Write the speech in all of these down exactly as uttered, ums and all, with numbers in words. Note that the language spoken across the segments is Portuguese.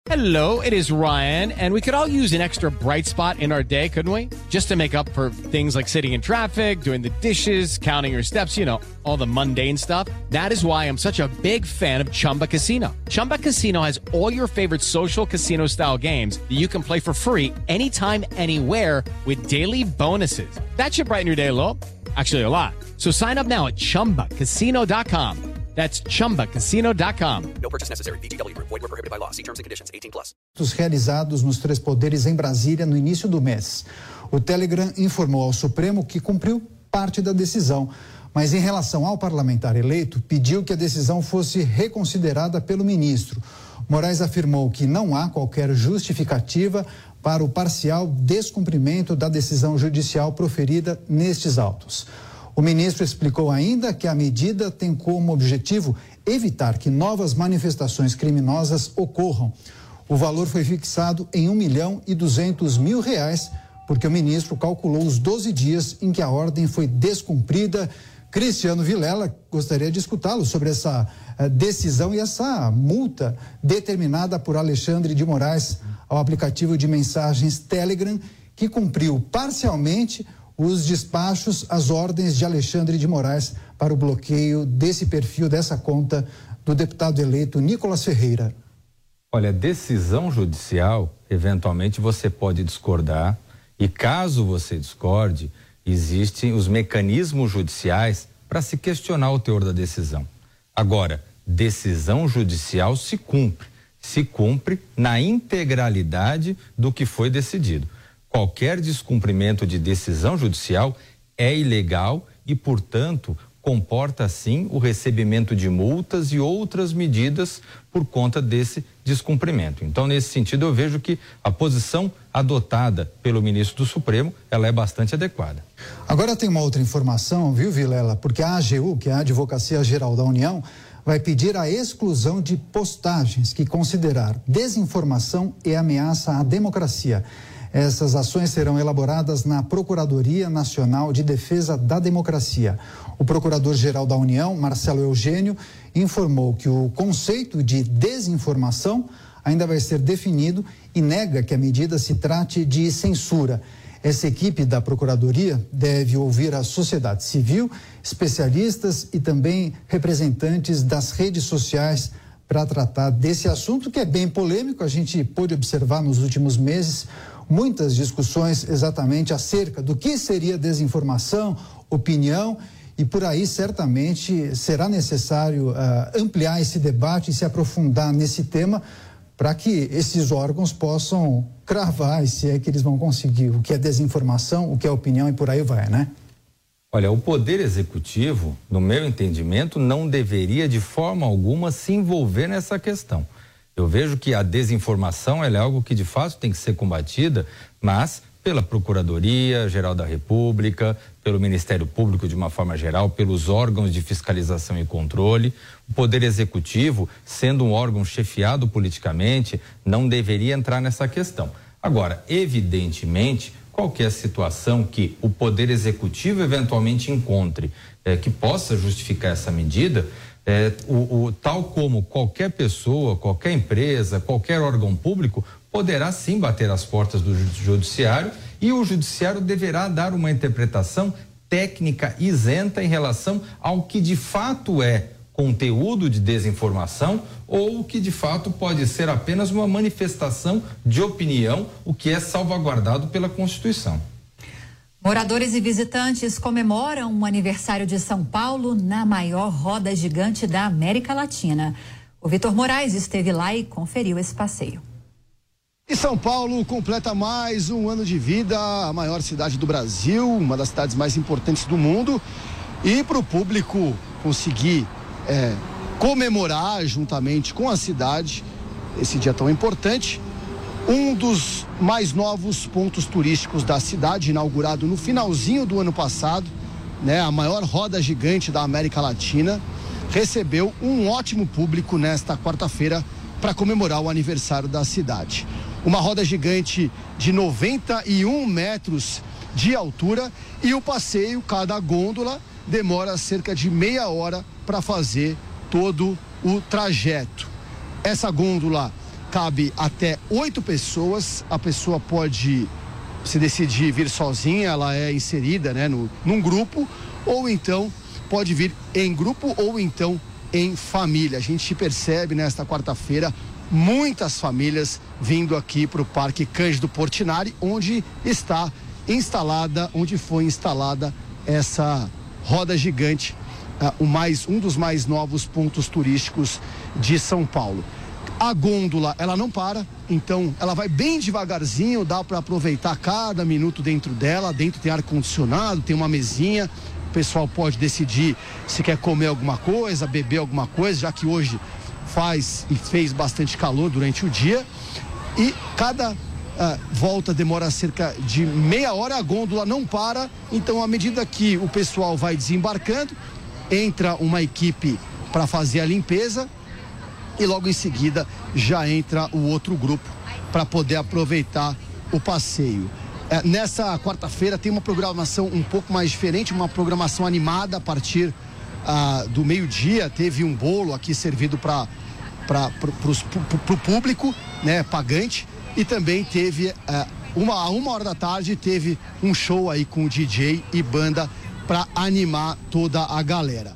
Hello, it is Ryan, and we could all use an extra bright spot in our day, couldn't we? Just to make up for things like sitting in traffic, doing the dishes, counting your steps, you know, all the mundane stuff. That is why I'm such a big fan of Chumba Casino. Chumba Casino has all your favorite social casino-style games that you can play for free anytime, anywhere with daily bonuses. That should brighten your day a little. Actually, a lot. So sign up now at chumba casino dot com. That's chumba casino dot com. No purchase necessary. V G W Group. Void where prohibited by law. See terms and conditions. eighteen plus. Realizados nos três poderes em Brasília no início do mês. O Telegram informou ao Supremo que cumpriu parte da decisão, mas em relação ao parlamentar eleito, pediu que a decisão fosse reconsiderada pelo ministro. Moraes afirmou que não há qualquer justificativa para o parcial descumprimento da decisão judicial proferida nestes autos. O ministro explicou ainda que a medida tem como objetivo evitar que novas manifestações criminosas ocorram. O valor foi fixado em um milhão e duzentos mil reais, porque o ministro calculou os doze dias em que a ordem foi descumprida. Cristiano Vilela gostaria de escutá-lo sobre essa uh, decisão e essa multa determinada por Alexandre de Moraes ao aplicativo de mensagens Telegram, que cumpriu parcialmente os despachos, as ordens de Alexandre de Moraes para o bloqueio desse perfil, dessa conta do deputado eleito Nicolas Ferreira. Olha, decisão judicial, eventualmente você pode discordar, e caso você discorde, existem os mecanismos judiciais para se questionar o teor da decisão. Agora, decisão judicial se cumpre, se cumpre na integralidade do que foi decidido. Qualquer descumprimento de decisão judicial é ilegal e, portanto, comporta, sim, o recebimento de multas e outras medidas por conta desse descumprimento. Então, nesse sentido, eu vejo que a posição adotada pelo ministro do Supremo, ela é bastante adequada. Agora tem uma outra informação, viu, Vilela? Porque a A G U, que é a Advocacia Geral da União, vai pedir a exclusão de postagens que considerar desinformação e ameaça à democracia. Essas ações serão elaboradas na Procuradoria Nacional de Defesa da Democracia. O Procurador-Geral da União, Marcelo Eugênio, informou que o conceito de desinformação ainda vai ser definido e nega que a medida se trate de censura. Essa equipe da Procuradoria deve ouvir a sociedade civil, especialistas e também representantes das redes sociais para tratar desse assunto que é bem polêmico. A gente pôde observar nos últimos meses muitas discussões exatamente acerca do que seria desinformação, opinião, e por aí certamente será necessário uh, ampliar esse debate e se aprofundar nesse tema para que esses órgãos possam cravar, se é que eles vão conseguir, o que é desinformação, o que é opinião e por aí vai, né? Olha, o Poder Executivo, no meu entendimento, não deveria de forma alguma se envolver nessa questão. Eu vejo que a desinformação ela é algo que de fato tem que ser combatida, mas pela Procuradoria Geral da República, pelo Ministério Público de uma forma geral, pelos órgãos de fiscalização e controle. O Poder Executivo, sendo um órgão chefiado politicamente, não deveria entrar nessa questão. Agora, evidentemente, qualquer situação que o Poder Executivo eventualmente encontre eh, que possa justificar essa medida, É, o, o, tal como qualquer pessoa, qualquer empresa, qualquer órgão público poderá sim bater as portas do judiciário e o judiciário deverá dar uma interpretação técnica isenta em relação ao que de fato é conteúdo de desinformação ou o que de fato pode ser apenas uma manifestação de opinião, o que é salvaguardado pela Constituição. Moradores e visitantes comemoram o aniversário de São Paulo na maior roda gigante da América Latina. O Vitor Moraes esteve lá e conferiu esse passeio. E São Paulo completa mais um ano de vida, a maior cidade do Brasil, uma das cidades mais importantes do mundo. E para o público conseguir é, comemorar juntamente com a cidade esse dia tão importante, um dos mais novos pontos turísticos da cidade, inaugurado no finalzinho do ano passado, né, a maior roda gigante da América Latina, recebeu um ótimo público nesta quarta-feira para comemorar o aniversário da cidade. Uma roda gigante de noventa e um metros de altura e o passeio, cada gôndola, demora cerca de meia hora para fazer todo o trajeto. Essa gôndola cabe até oito pessoas. A pessoa pode se decidir vir sozinha, ela é inserida, né, no, num grupo, ou então pode vir em grupo ou então em família. A gente percebe nesta quarta-feira muitas famílias vindo aqui para o Parque Cândido Portinari, onde está instalada, onde foi instalada essa roda gigante, uh, o mais, um dos mais novos pontos turísticos de São Paulo. A gôndola, ela não para, então ela vai bem devagarzinho, dá para aproveitar cada minuto dentro dela. Dentro tem ar-condicionado, tem uma mesinha, o pessoal pode decidir se quer comer alguma coisa, beber alguma coisa, já que hoje faz e fez bastante calor durante o dia. E cada Uh, volta demora cerca de meia hora, a gôndola não para, então à medida que o pessoal vai desembarcando, entra uma equipe para fazer a limpeza e logo em seguida já entra o outro grupo para poder aproveitar o passeio. Uh, nessa quarta-feira tem uma programação um pouco mais diferente, uma programação animada a partir uh, do meio-dia. Teve um bolo aqui servido para para o público, né, pagante. E também teve, uh, uma, a uma hora da tarde, teve um show aí com o D J e banda para animar toda a galera.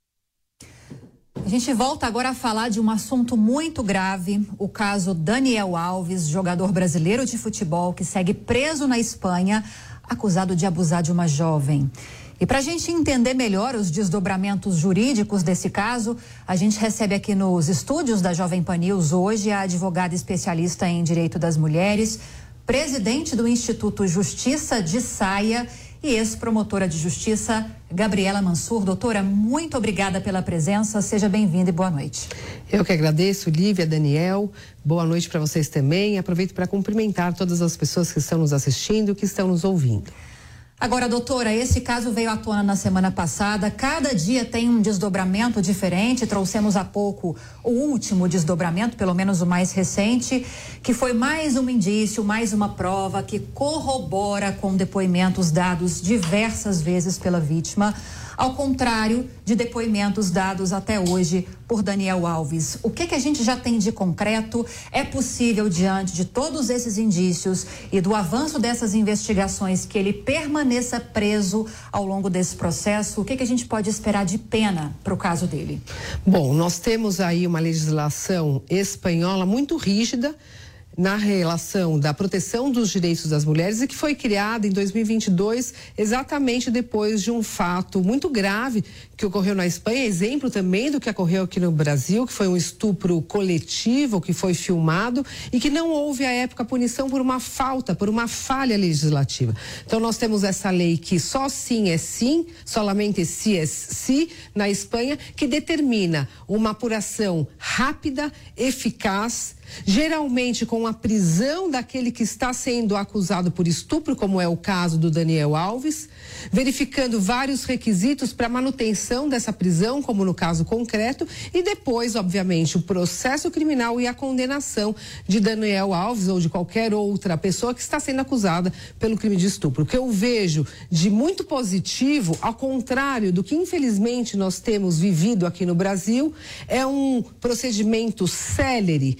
A gente volta agora a falar de um assunto muito grave, o caso Daniel Alves, jogador brasileiro de futebol que segue preso na Espanha, acusado de abusar de uma jovem. E para a gente entender melhor os desdobramentos jurídicos desse caso, a gente recebe aqui nos estúdios da Jovem Pan News hoje a advogada especialista em direito das mulheres, presidente do Instituto Justiça de Saia e ex-promotora de justiça, Gabriela Mansur. Doutora, muito obrigada pela presença, seja bem-vinda e boa noite. Eu que agradeço, Lívia, Daniel, boa noite para vocês também. Aproveito para cumprimentar todas as pessoas que estão nos assistindo, que estão nos ouvindo. Agora, doutora, esse caso veio à tona na semana passada. Cada dia tem um desdobramento diferente. Trouxemos há pouco o último desdobramento, pelo menos o mais recente, que foi mais um indício, mais uma prova que corrobora com depoimentos dados diversas vezes pela vítima, ao contrário de depoimentos dados até hoje por Daniel Alves. O que que a gente já tem de concreto? É possível, diante de todos esses indícios e do avanço dessas investigações, que ele permaneça preso ao longo desse processo? O que que a gente pode esperar de pena para o caso dele? Bom, nós temos aí uma legislação espanhola muito rígida na relação da proteção dos direitos das mulheres e que foi criada em dois mil e vinte e dois, exatamente depois de um fato muito grave que ocorreu na Espanha, exemplo também do que ocorreu aqui no Brasil, que foi um estupro coletivo que foi filmado e que não houve à época punição por uma falta, por uma falha legislativa. Então nós temos essa lei que só sim é sim, solamente si é si, na Espanha, que determina uma apuração rápida, eficaz, geralmente com a prisão daquele que está sendo acusado por estupro, como é o caso do Daniel Alves, verificando vários requisitos para manutenção dessa prisão, como no caso concreto, e depois, obviamente, o processo criminal e a condenação de Daniel Alves ou de qualquer outra pessoa que está sendo acusada pelo crime de estupro. O que eu vejo de muito positivo, ao contrário do que infelizmente nós temos vivido aqui no Brasil, é um procedimento célere,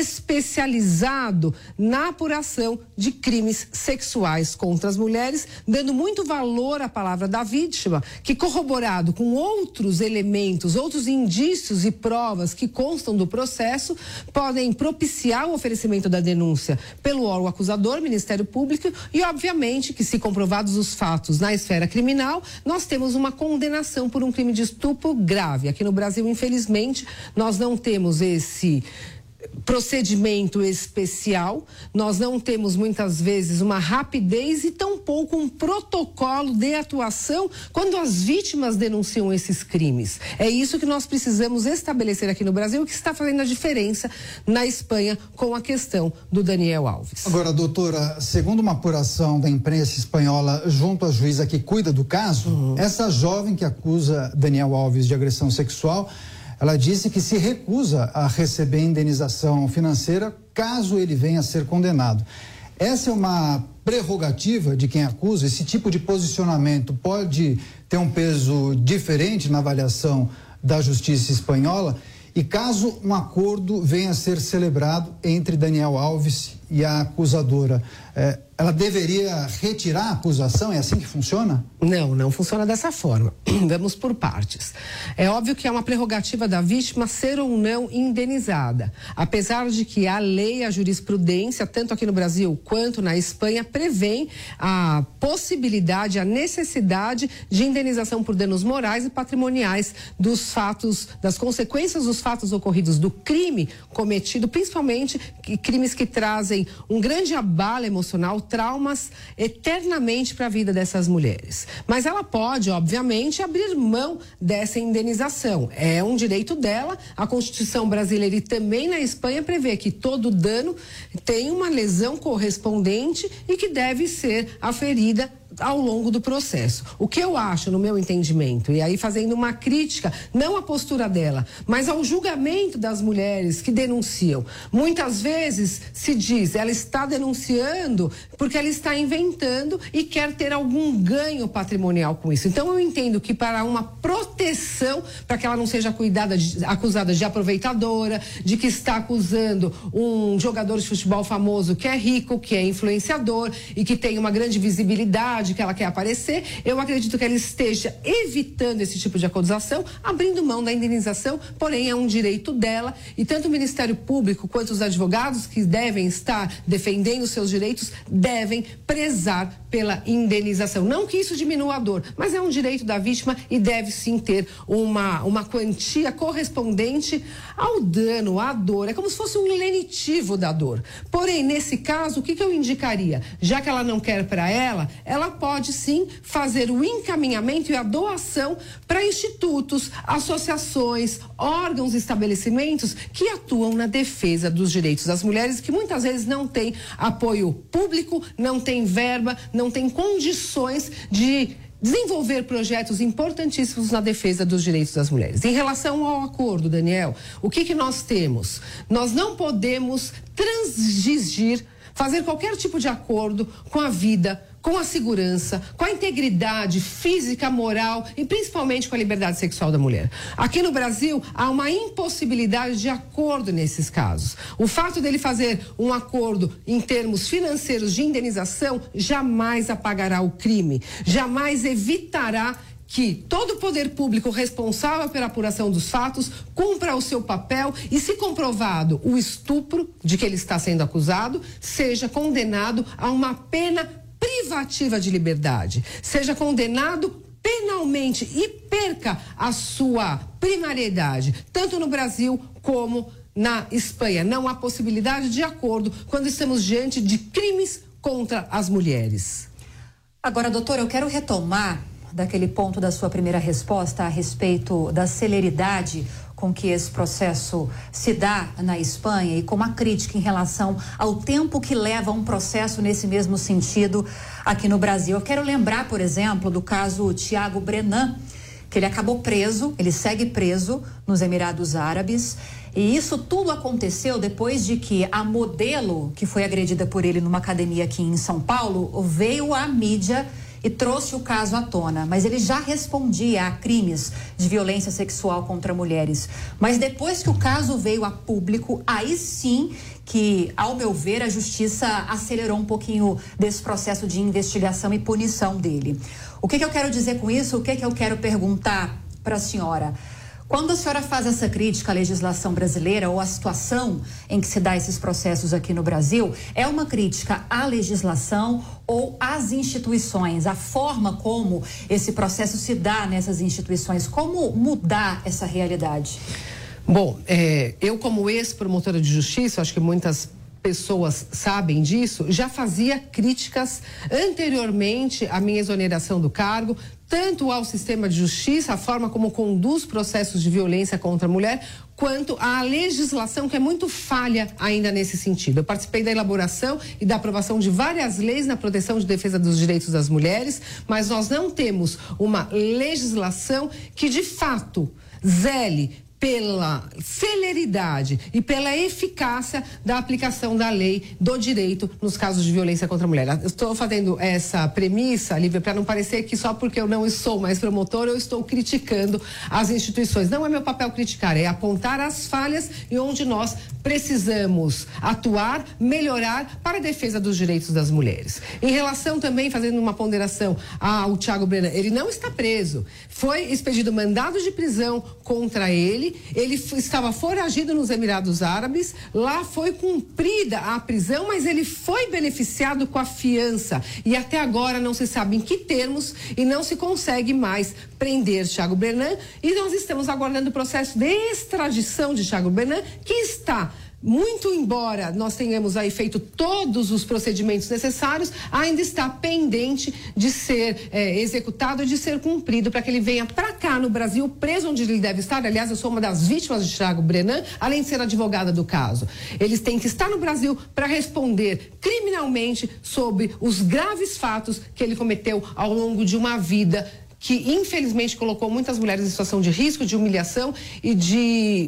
especializado na apuração de crimes sexuais contra as mulheres, dando muito valor à palavra da vítima, que corroborado com outros elementos, outros indícios e provas que constam do processo, podem propiciar o oferecimento da denúncia pelo órgão acusador, Ministério Público, e obviamente que, se comprovados os fatos na esfera criminal, nós temos uma condenação por um crime de estupro grave. Aqui no Brasil, infelizmente, nós não temos esse procedimento especial, nós não temos muitas vezes uma rapidez e tampouco um protocolo de atuação quando as vítimas denunciam esses crimes. É isso que nós precisamos estabelecer aqui no Brasil, que está fazendo a diferença na Espanha com a questão do Daniel Alves. Agora, doutora, segundo uma apuração da imprensa espanhola junto à juíza que cuida do caso, uhum. essa jovem que acusa Daniel Alves de agressão sexual, ela disse que se recusa a receber indenização financeira caso ele venha a ser condenado. Essa é uma prerrogativa de quem acusa? Esse tipo de posicionamento pode ter um peso diferente na avaliação da justiça espanhola? E caso um acordo venha a ser celebrado entre Daniel Alves e a acusadora, é, ela deveria retirar a acusação? É assim que funciona? Não, não funciona dessa forma. Vamos por partes. É óbvio que é uma prerrogativa da vítima ser ou não indenizada, apesar de que a lei, a jurisprudência, tanto aqui no Brasil quanto na Espanha, prevêem a possibilidade, a necessidade de indenização por danos morais e patrimoniais dos fatos, das consequências dos fatos ocorridos, do crime cometido, principalmente crimes que trazem um grande abalo emocional, traumas eternamente para a vida dessas mulheres. Mas ela pode, obviamente, abrir mão dessa indenização. É um direito dela. A Constituição brasileira e também na Espanha prevê que todo dano tem uma lesão correspondente e que deve ser aferida ao longo do processo. O que eu acho, no meu entendimento, e aí fazendo uma crítica, não à postura dela, mas ao julgamento das mulheres que denunciam. Muitas vezes se diz, ela está denunciando porque ela está inventando e quer ter algum ganho patrimonial com isso. Então eu entendo que para uma proteção, para que ela não seja cuidada de, acusada de aproveitadora, de que está acusando um jogador de futebol famoso que é rico, que é influenciador e que tem uma grande visibilidade, que ela quer aparecer, eu acredito que ela esteja evitando esse tipo de acusação, abrindo mão da indenização, porém é um direito dela e tanto o Ministério Público quanto os advogados que devem estar defendendo seus direitos devem prezar pela indenização. Não que isso diminua a dor, mas é um direito da vítima e deve sim ter uma, uma quantia correspondente ao dano, à dor. É como se fosse um lenitivo da dor. Porém, nesse caso, o que, que eu indicaria? Já que ela não quer para ela, ela pode sim fazer o encaminhamento e a doação para institutos, associações, órgãos e estabelecimentos que atuam na defesa dos direitos das mulheres, que muitas vezes não têm apoio público, não têm verba, não têm condições de desenvolver projetos importantíssimos na defesa dos direitos das mulheres. Em relação ao acordo, Daniel, o que que nós temos? Nós não podemos transigir, fazer qualquer tipo de acordo com a vida, com a segurança, com a integridade física, moral e principalmente com a liberdade sexual da mulher. Aqui no Brasil, há uma impossibilidade de acordo nesses casos. O fato dele fazer um acordo em termos financeiros de indenização jamais apagará o crime, jamais evitará que todo o poder público responsável pela apuração dos fatos cumpra o seu papel e, se comprovado o estupro de que ele está sendo acusado, seja condenado a uma pena privativa de liberdade, seja condenado penalmente e perca a sua primariedade, tanto no Brasil como na Espanha. Não há possibilidade de acordo quando estamos diante de crimes contra as mulheres. Agora, doutora, eu quero retomar daquele ponto da sua primeira resposta a respeito da celeridade com que esse processo se dá na Espanha e com uma crítica em relação ao tempo que leva um processo nesse mesmo sentido aqui no Brasil. Eu quero lembrar, por exemplo, do caso Thiago Brenan, que ele acabou preso, ele segue preso nos Emirados Árabes. E isso tudo aconteceu depois de que a modelo que foi agredida por ele numa academia aqui em São Paulo veio à mídia e trouxe o caso à tona, mas ele já respondia a crimes de violência sexual contra mulheres. Mas depois que o caso veio a público, aí sim que, ao meu ver, a justiça acelerou um pouquinho desse processo de investigação e punição dele. O que que eu quero dizer com isso? O que que eu quero perguntar para a senhora? Quando a senhora faz essa crítica à legislação brasileira ou à situação em que se dá esses processos aqui no Brasil, é uma crítica à legislação ou às instituições, a forma como esse processo se dá nessas instituições? Como mudar essa realidade? Bom, é, eu como ex-promotora de justiça, acho que muitas pessoas sabem disso, já fazia críticas anteriormente à minha exoneração do cargo, tanto ao sistema de justiça, a forma como conduz processos de violência contra a mulher, quanto à legislação, que é muito falha ainda nesse sentido. Eu participei da elaboração e da aprovação de várias leis na proteção de defesa dos direitos das mulheres, mas nós não temos uma legislação que, de fato, zele pela celeridade e pela eficácia da aplicação da lei do direito nos casos de violência contra a mulher. Eu estou fazendo essa premissa, Lívia, para não parecer que só porque eu não sou mais promotora eu estou criticando as instituições. Não é meu papel criticar, é apontar as falhas e onde nós precisamos atuar, melhorar para a defesa dos direitos das mulheres. Em relação também, fazendo uma ponderação ao Thiago Brenan, ele não está preso. Foi expedido mandado de prisão contra ele. Ele estava foragido nos Emirados Árabes, lá foi cumprida a prisão, mas ele foi beneficiado com a fiança e até agora não se sabe em que termos e não se consegue mais prender Thiago Brenan e nós estamos aguardando o processo de extradição de Thiago Brenan, que está... Muito embora nós tenhamos aí feito todos os procedimentos necessários, ainda está pendente de ser é, executado e de ser cumprido para que ele venha para cá no Brasil, preso onde ele deve estar. Aliás, eu sou uma das vítimas de Thiago Brenan, além de ser advogada do caso. Eles têm que estar no Brasil para responder criminalmente sobre os graves fatos que ele cometeu ao longo de uma vida que, infelizmente, colocou muitas mulheres em situação de risco, de humilhação e de...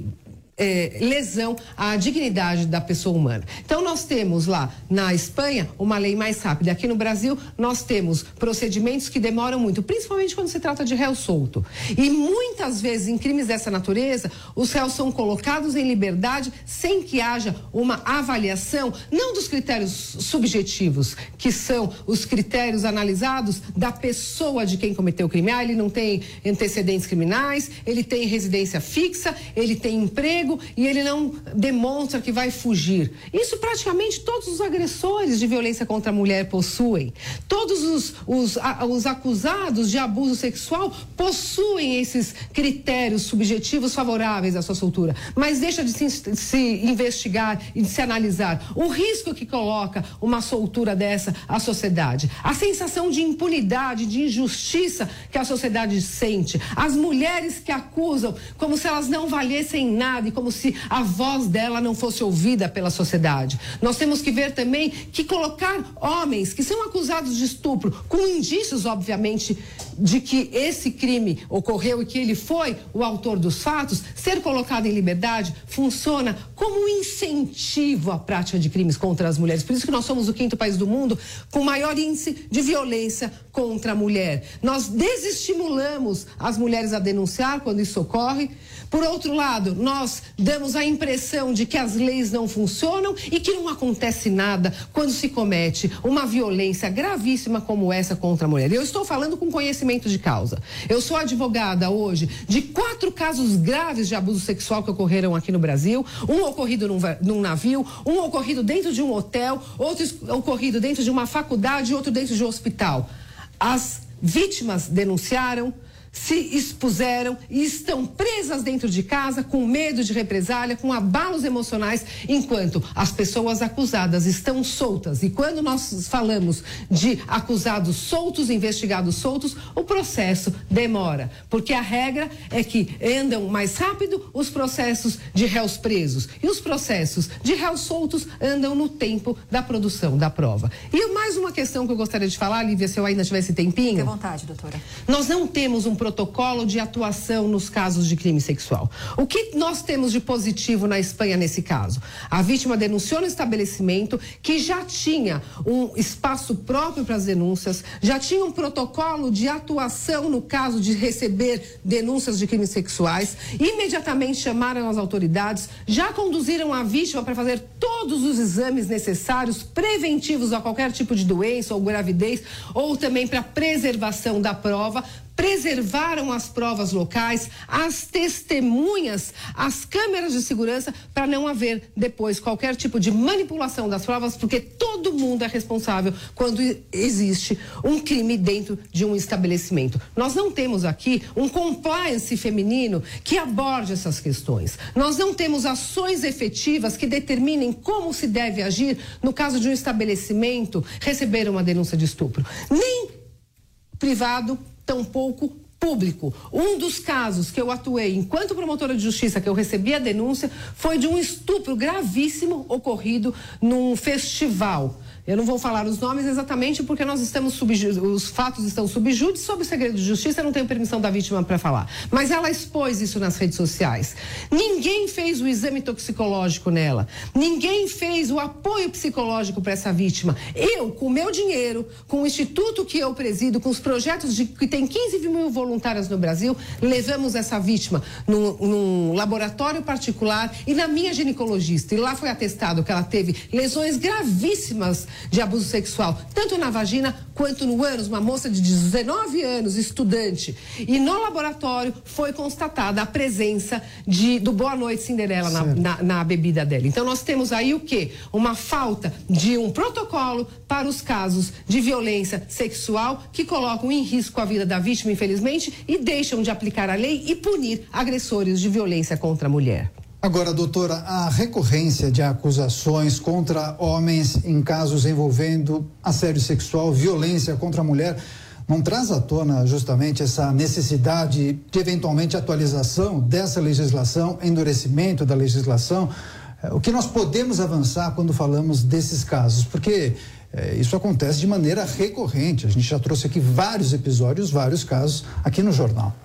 É, lesão à dignidade da pessoa humana. Então nós temos lá na Espanha uma lei mais rápida. Aqui no Brasil nós temos procedimentos que demoram muito, principalmente quando se trata de réu solto. E muitas vezes em crimes dessa natureza os réus são colocados em liberdade sem que haja uma avaliação, não dos critérios subjetivos, que são os critérios analisados da pessoa de quem cometeu o crime. Ah, ele não tem antecedentes criminais, ele tem residência fixa, ele tem emprego e ele não demonstra que vai fugir. Isso praticamente todos os agressores de violência contra a mulher possuem. Todos os, os, a, os acusados de abuso sexual possuem esses critérios subjetivos favoráveis à sua soltura. Mas deixa de se, de se investigar e de se analisar o risco que coloca uma soltura dessa à sociedade. A sensação de impunidade, de injustiça que a sociedade sente. As mulheres que acusam como se elas não valessem nada e como se a voz dela não fosse ouvida pela sociedade. Nós temos que ver também que colocar homens que são acusados de estupro, com indícios, obviamente, de que esse crime ocorreu e que ele foi o autor dos fatos, ser colocado em liberdade funciona como um incentivo à prática de crimes contra as mulheres. Por isso que nós somos o quinto país do mundo com maior índice de violência contra a mulher. Nós desestimulamos as mulheres a denunciar quando isso ocorre. Por outro lado, nós damos a impressão de que as leis não funcionam e que não acontece nada quando se comete uma violência gravíssima como essa contra a mulher. Eu estou falando com conhecimento de causa. Eu sou advogada hoje de quatro casos graves de abuso sexual que ocorreram aqui no Brasil. Um ocorrido num, num navio, um ocorrido dentro de um hotel, outro ocorrido dentro de uma faculdade e outro dentro de um hospital. As vítimas denunciaram, se expuseram e estão presas dentro de casa com medo de represália, com abalos emocionais, enquanto as pessoas acusadas estão soltas. E quando nós falamos de acusados soltos, investigados soltos, o processo demora, porque a regra é que andam mais rápido os processos de réus presos e os processos de réus soltos andam no tempo da produção da prova. E mais uma questão que eu gostaria de falar, Lívia, se eu ainda tivesse tempinho. Fique à vontade, doutora. Nós não temos um protocolo de atuação nos casos de crime sexual. O que nós temos de positivo na Espanha nesse caso? A vítima denunciou no estabelecimento que já tinha um espaço próprio para as denúncias, já tinha um protocolo de atuação no caso de receber denúncias de crimes sexuais, imediatamente chamaram as autoridades, já conduziram a vítima para fazer todos os exames necessários, preventivos a qualquer tipo de doença ou gravidez, ou também para preservação da prova, preservaram as provas locais, as testemunhas, as câmeras de segurança, para não haver depois qualquer tipo de manipulação das provas, porque todo mundo é responsável quando existe um crime dentro de um estabelecimento. Nós não temos aqui um compliance feminino que aborde essas questões. Nós não temos ações efetivas que determinem como se deve agir no caso de um estabelecimento receber uma denúncia de estupro. Nem privado, tampouco público. Um dos casos que eu atuei enquanto promotora de justiça, que eu recebi a denúncia, foi de um estupro gravíssimo ocorrido num festival. Eu não vou falar os nomes exatamente porque nós estamos sob, os fatos estão sob júdice, sob segredo de justiça, eu não tenho permissão da vítima para falar. Mas ela expôs isso nas redes sociais. Ninguém fez o exame toxicológico nela. Ninguém fez o apoio psicológico para essa vítima. Eu, com o meu dinheiro, com o instituto que eu presido, com os projetos de, que tem quinze mil voluntárias no Brasil, levamos essa vítima num, num laboratório particular e na minha ginecologista. E lá foi atestado que ela teve lesões gravíssimas de abuso sexual, tanto na vagina quanto no ânus, uma moça de dezenove anos, estudante. E no laboratório foi constatada a presença de, do Boa Noite Cinderela na, na, na bebida dela. Então nós temos aí o quê? Uma falta de um protocolo para os casos de violência sexual que colocam em risco a vida da vítima, infelizmente, e deixam de aplicar a lei e punir agressores de violência contra a mulher. Agora, doutora, a recorrência de acusações contra homens em casos envolvendo assédio sexual, violência contra a mulher, não traz à tona justamente essa necessidade de eventualmente atualização dessa legislação, endurecimento da legislação? O que nós podemos avançar quando falamos desses casos? Porque é, isso acontece de maneira recorrente. A gente já trouxe aqui vários episódios, vários casos aqui no jornal.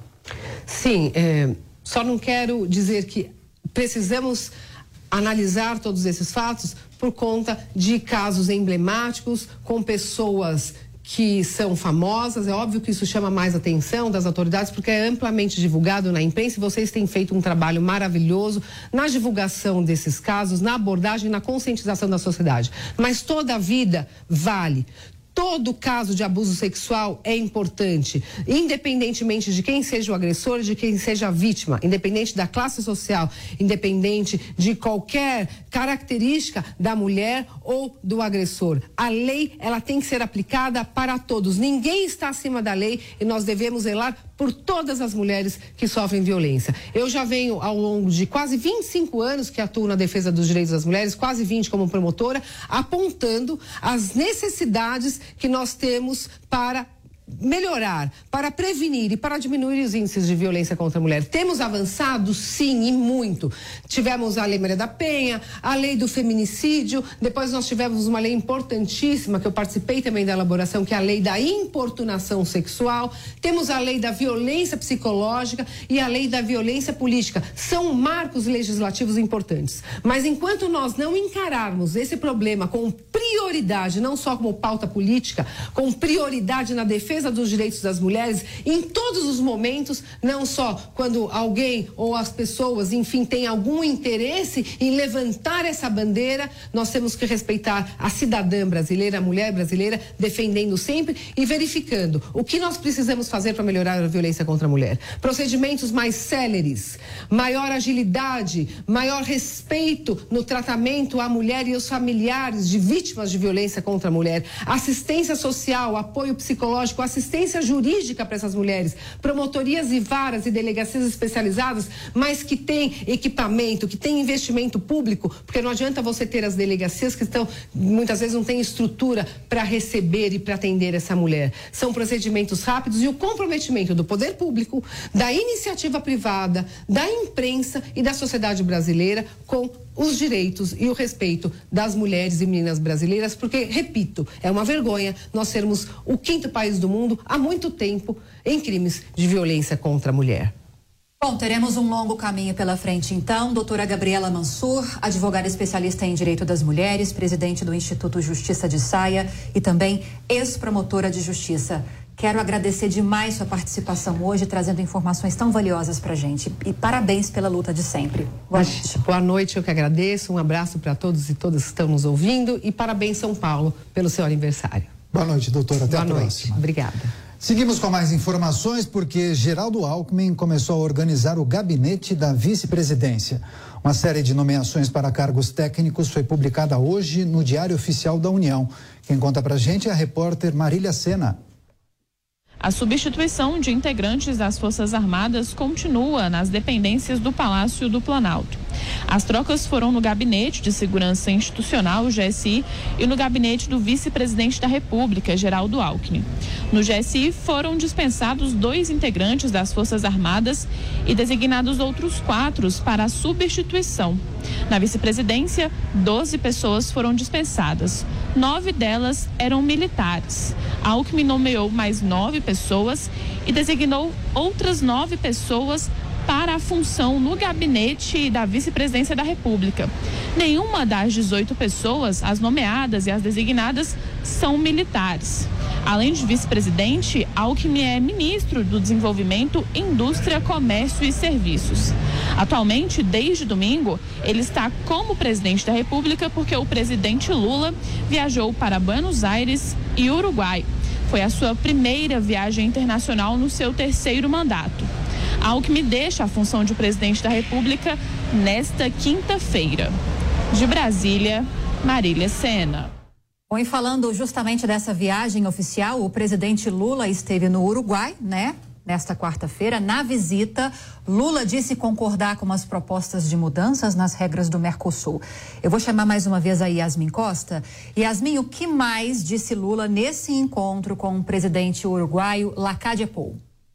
Sim, é, só não quero dizer que precisamos analisar todos esses fatos por conta de casos emblemáticos com pessoas que são famosas. É óbvio que isso chama mais atenção das autoridades porque é amplamente divulgado na imprensa e vocês têm feito um trabalho maravilhoso na divulgação desses casos, na abordagem, na conscientização da sociedade. Mas toda a vida vale. Todo caso de abuso sexual é importante, independentemente de quem seja o agressor, de quem seja a vítima, independente da classe social, independente de qualquer característica da mulher ou do agressor. A lei, ela tem que ser aplicada para todos. Ninguém está acima da lei e nós devemos zelar por todas as mulheres que sofrem violência. Eu já venho ao longo de quase vinte e cinco anos que atuo na defesa dos direitos das mulheres, quase vinte como promotora, apontando as necessidades que nós temos para melhorar, para prevenir e para diminuir os índices de violência contra a mulher. Temos avançado, sim, e muito. Tivemos a Lei Maria da Penha, a Lei do Feminicídio, depois nós tivemos uma lei importantíssima, que eu participei também da elaboração, que é a Lei da Importunação Sexual. Temos a Lei da Violência Psicológica e a Lei da Violência Política. São marcos legislativos importantes. Mas enquanto nós não encararmos esse problema com prioridade, não só como pauta política, com prioridade na defesa dos direitos das mulheres em todos os momentos, não só quando alguém ou as pessoas, enfim, têm algum interesse em levantar essa bandeira, nós temos que respeitar a cidadã brasileira, a mulher brasileira, defendendo sempre e verificando o que nós precisamos fazer para melhorar a violência contra a mulher. Procedimentos mais céleres, maior agilidade, maior respeito no tratamento à mulher e aos familiares de vítimas de violência contra a mulher, assistência social, apoio psicológico, assistência jurídica para essas mulheres, promotorias e varas e delegacias especializadas, mas que tem equipamento, que tem investimento público, porque não adianta você ter as delegacias que estão, muitas vezes não tem estrutura para receber e para atender essa mulher. São procedimentos rápidos e o comprometimento do poder público, da iniciativa privada, da imprensa e da sociedade brasileira com os direitos e o respeito das mulheres e meninas brasileiras, porque, repito, é uma vergonha nós sermos o quinto país do mundo há muito tempo em crimes de violência contra a mulher. Bom, teremos um longo caminho pela frente, então. Doutora Gabriela Mansur, advogada especialista em direito das mulheres, presidente do Instituto Justiça de Saia e também ex-promotora de justiça. Quero agradecer demais sua participação hoje, trazendo informações tão valiosas para a gente. E parabéns pela luta de sempre. Boa noite. Boa noite, eu que agradeço. Um abraço para todos e todas que estão nos ouvindo. E parabéns, São Paulo, pelo seu aniversário. Boa noite, doutora. Até Boa a noite. próxima. Obrigada. Seguimos com mais informações porque Geraldo Alckmin começou a organizar o gabinete da vice-presidência. Uma série de nomeações para cargos técnicos foi publicada hoje no Diário Oficial da União. Quem conta pra gente é a repórter Marília Sena. A substituição de integrantes das Forças Armadas continua nas dependências do Palácio do Planalto. As trocas foram no Gabinete de Segurança Institucional, o G S I, e no gabinete do vice-presidente da República, Geraldo Alckmin. No G S I foram dispensados dois integrantes das Forças Armadas e designados outros quatro para a substituição. Na vice-presidência, doze pessoas foram dispensadas. Nove delas eram militares. Alckmin nomeou mais nove pessoas e designou outras nove pessoas para a função no gabinete da vice-presidência da República. Nenhuma das dezoito pessoas, as nomeadas e as designadas, são militares. Além de vice-presidente, Alckmin é ministro do Desenvolvimento, Indústria, Comércio e Serviços. Atualmente, desde domingo, ele está como presidente da República porque o presidente Lula viajou para Buenos Aires e Uruguai. Foi a sua primeira viagem internacional no seu terceiro mandato. Alckmin deixa a função de presidente da República nesta quinta-feira. De Brasília, Marília Sena. Bom, e falando justamente dessa viagem oficial, o presidente Lula esteve no Uruguai, né? Nesta quarta-feira, na visita, Lula disse concordar com as propostas de mudanças nas regras do Mercosul. Eu vou chamar mais uma vez a Yasmin Costa. Yasmin, o que mais disse Lula nesse encontro com o presidente uruguaio Lacadia Pou?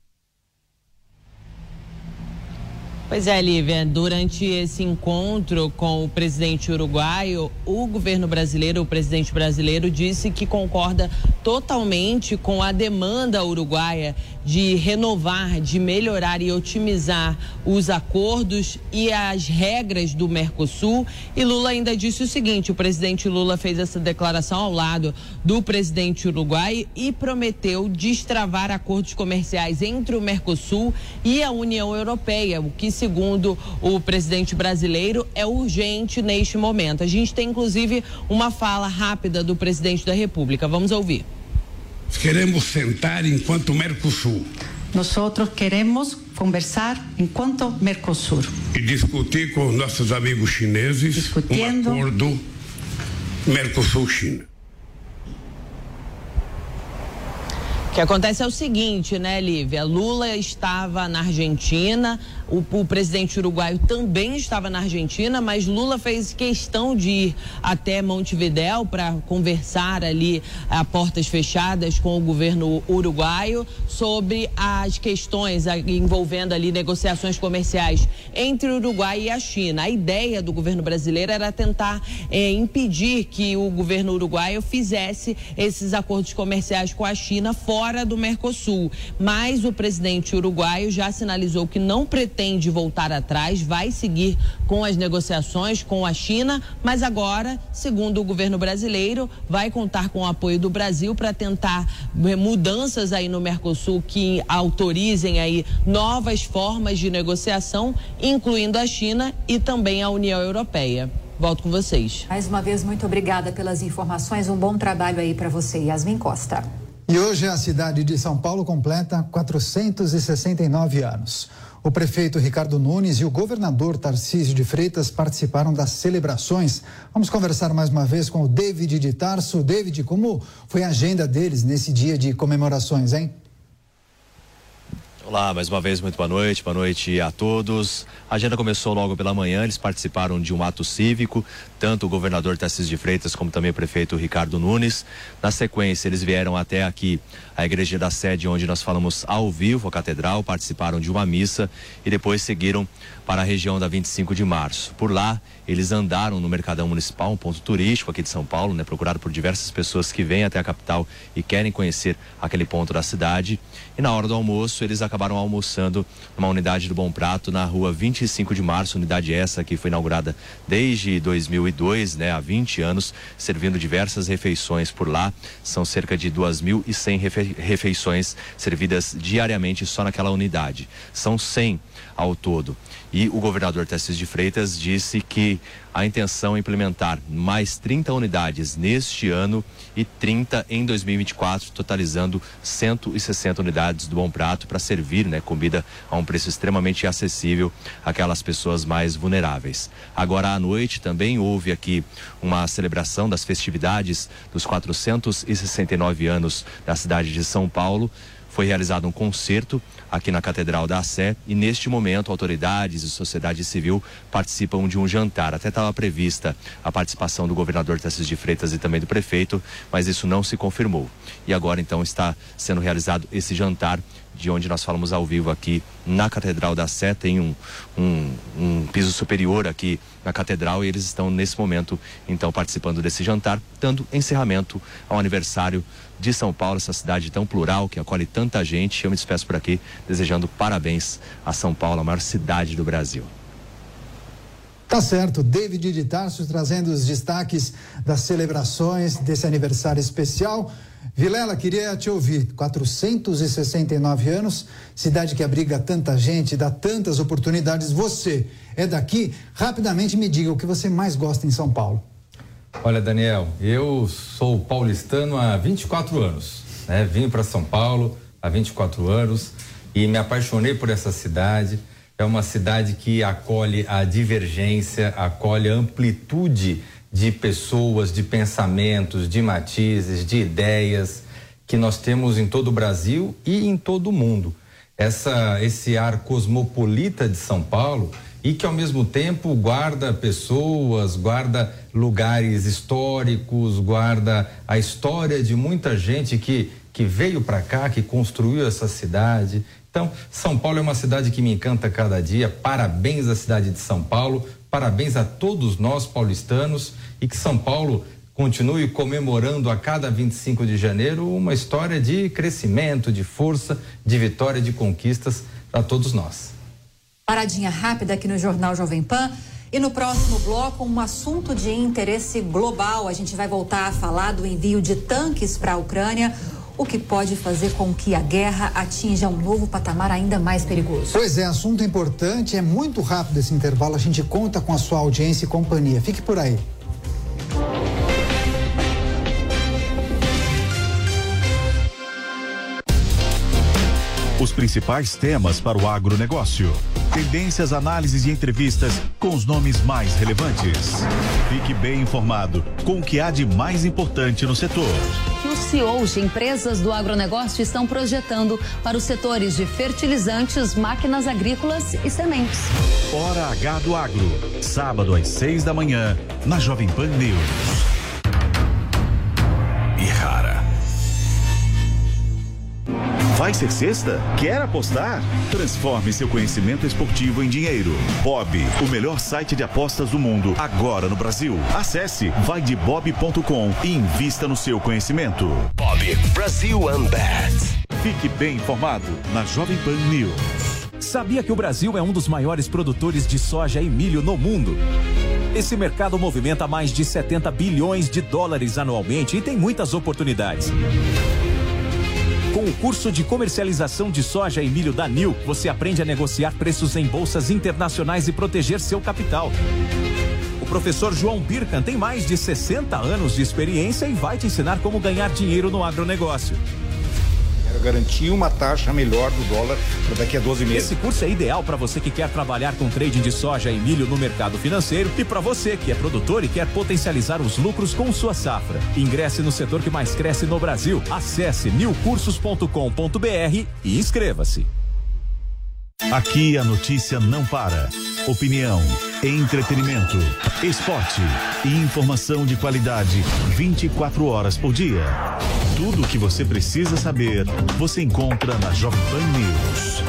Pois é, Lívia, durante esse encontro com o presidente uruguaio, o governo brasileiro, o presidente brasileiro disse que concorda totalmente com a demanda uruguaia de renovar, de melhorar e otimizar os acordos e as regras do Mercosul. E Lula ainda disse o seguinte: o presidente Lula fez essa declaração ao lado do presidente uruguaio e prometeu destravar acordos comerciais entre o Mercosul e a União Europeia, o que, segundo o presidente brasileiro, é urgente neste momento. A gente tem, inclusive, uma fala rápida do presidente da República. Vamos ouvir. Queremos sentar enquanto Mercosul. Nós queremos conversar enquanto Mercosul. E discutir com os nossos amigos chineses Discutindo. um acordo Mercosul-China. O que acontece é o seguinte, né, Lívia? Lula estava na Argentina, o, o presidente uruguaio também estava na Argentina, mas Lula fez questão de ir até Montevidéu para conversar ali a portas fechadas com o governo uruguaio sobre as questões envolvendo ali negociações comerciais entre o Uruguai e a China. A ideia do governo brasileiro era tentar é, impedir que o governo uruguaio fizesse esses acordos comerciais com a China fora Fora do Mercosul, mas o presidente uruguaio já sinalizou que não pretende voltar atrás, vai seguir com as negociações com a China, mas agora, segundo o governo brasileiro, vai contar com o apoio do Brasil para tentar mudanças aí no Mercosul que autorizem aí novas formas de negociação, incluindo a China e também a União Europeia. Volto com vocês. Mais uma vez, muito obrigada pelas informações. Um bom trabalho aí para você, Yasmin Costa. E hoje a cidade de São Paulo completa quatrocentos e sessenta e nove anos. O prefeito Ricardo Nunes e o governador Tarcísio de Freitas participaram das celebrações. Vamos conversar mais uma vez com o David de Tarso. David, como foi a agenda deles nesse dia de comemorações, hein? Olá, mais uma vez, muito boa noite, boa noite a todos. A agenda começou logo pela manhã, eles participaram de um ato cívico, tanto o governador Tarcísio de Freitas como também o prefeito Ricardo Nunes. Na sequência, eles vieram até aqui, a igreja da sede, onde nós falamos ao vivo, a catedral, participaram de uma missa e depois seguiram para a região da vinte e cinco de março. Por lá, eles andaram no Mercadão Municipal, um ponto turístico aqui de São Paulo, né, procurado por diversas pessoas que vêm até a capital e querem conhecer aquele ponto da cidade. E na hora do almoço, eles acabaram almoçando numa unidade do Bom Prato, na rua vinte e cinco de março, unidade essa que foi inaugurada desde dois mil e dois, né, há vinte anos, servindo diversas refeições por lá. São cerca de duas mil e cem refe refeições servidas diariamente só naquela unidade. São cem ao todo. E o governador Tarcísio de Freitas disse que a intenção é implementar mais trinta unidades neste ano e trinta em dois mil e vinte e quatro, totalizando cento e sessenta unidades do Bom Prato para servir, né, comida a um preço extremamente acessível àquelas pessoas mais vulneráveis. Agora à noite também houve aqui uma celebração das festividades dos quatrocentos e sessenta e nove anos da cidade de São Paulo. foi realizado um concerto aqui na Catedral da Sé e neste momento autoridades e sociedade civil participam de um jantar. Até estava prevista a participação do governador Tarcísio de Freitas e também do prefeito, mas isso não se confirmou. E agora então está sendo realizado esse jantar, de onde nós falamos ao vivo aqui na Catedral da Sé. Tem um, um, um piso superior aqui na Catedral e eles estão nesse momento então participando desse jantar, dando encerramento ao aniversário de São Paulo, essa cidade tão plural que acolhe tanta gente. Eu me despeço por aqui desejando parabéns a São Paulo, a maior cidade do Brasil. Tá certo, David de Tarso trazendo os destaques das celebrações desse aniversário especial. Vilela, queria te ouvir. quatrocentos e sessenta e nove anos, cidade que abriga tanta gente, dá tantas oportunidades. Você é daqui? Rapidamente me diga o que você mais gosta em São Paulo. Olha, Daniel, eu sou paulistano há vinte e quatro anos, né? Vim para São Paulo há vinte e quatro anos e me apaixonei por essa cidade. É uma cidade que acolhe a divergência, acolhe a amplitude de pessoas, de pensamentos, de matizes, de ideias que nós temos em todo o Brasil e em todo o mundo. Essa, esse ar cosmopolita de São Paulo e que ao mesmo tempo guarda pessoas, guarda lugares históricos, guarda a história de muita gente que, que veio para cá, que construiu essa cidade. Então, São Paulo é uma cidade que me encanta cada dia. Parabéns à cidade de São Paulo, parabéns a todos nós paulistanos e que São Paulo continue comemorando a cada vinte e cinco de janeiro uma história de crescimento, de força, de vitória, de conquistas para todos nós. Paradinha rápida aqui no Jornal Jovem Pan. E no próximo bloco, um assunto de interesse global. A gente vai voltar a falar do envio de tanques para a Ucrânia, o que pode fazer com que a guerra atinja um novo patamar ainda mais perigoso. Pois é, assunto importante, é muito rápido esse intervalo, a gente conta com a sua audiência e companhia. Fique por aí. Os principais temas para o agronegócio. Tendências, análises e entrevistas com os nomes mais relevantes. Fique bem informado com o que há de mais importante no setor. Os C E Os de empresas do agronegócio estão projetando para os setores de fertilizantes, máquinas agrícolas e sementes. Hora H do Agro, sábado às seis da manhã, na Jovem Pan News. E rara. Vai ser sexta? Quer apostar? Transforme seu conhecimento esportivo em dinheiro. Bob, o melhor site de apostas do mundo, agora no Brasil. Acesse vai de bob ponto com e invista no seu conhecimento. Bob Brasil Unbet. Fique bem informado na Jovem Pan News. Sabia que o Brasil é um dos maiores produtores de soja e milho no mundo? Esse mercado movimenta mais de setenta bilhões de dólares anualmente e tem muitas oportunidades. Com o curso de comercialização de soja e milho da Nil, você aprende a negociar preços em bolsas internacionais e proteger seu capital. O professor João Birkan tem mais de sessenta anos de experiência e vai te ensinar como ganhar dinheiro no agronegócio. Quero garantir uma taxa melhor do dólar para daqui a doze meses. Esse curso é ideal para você que quer trabalhar com trading de soja e milho no mercado financeiro e para você que é produtor e quer potencializar os lucros com sua safra. Ingresse no setor que mais cresce no Brasil. Acesse nil cursos ponto com ponto br e inscreva-se. Aqui a notícia não para. Opinião, entretenimento, esporte e informação de qualidade vinte e quatro horas por dia. Tudo o que você precisa saber, você encontra na Jovem Pan News.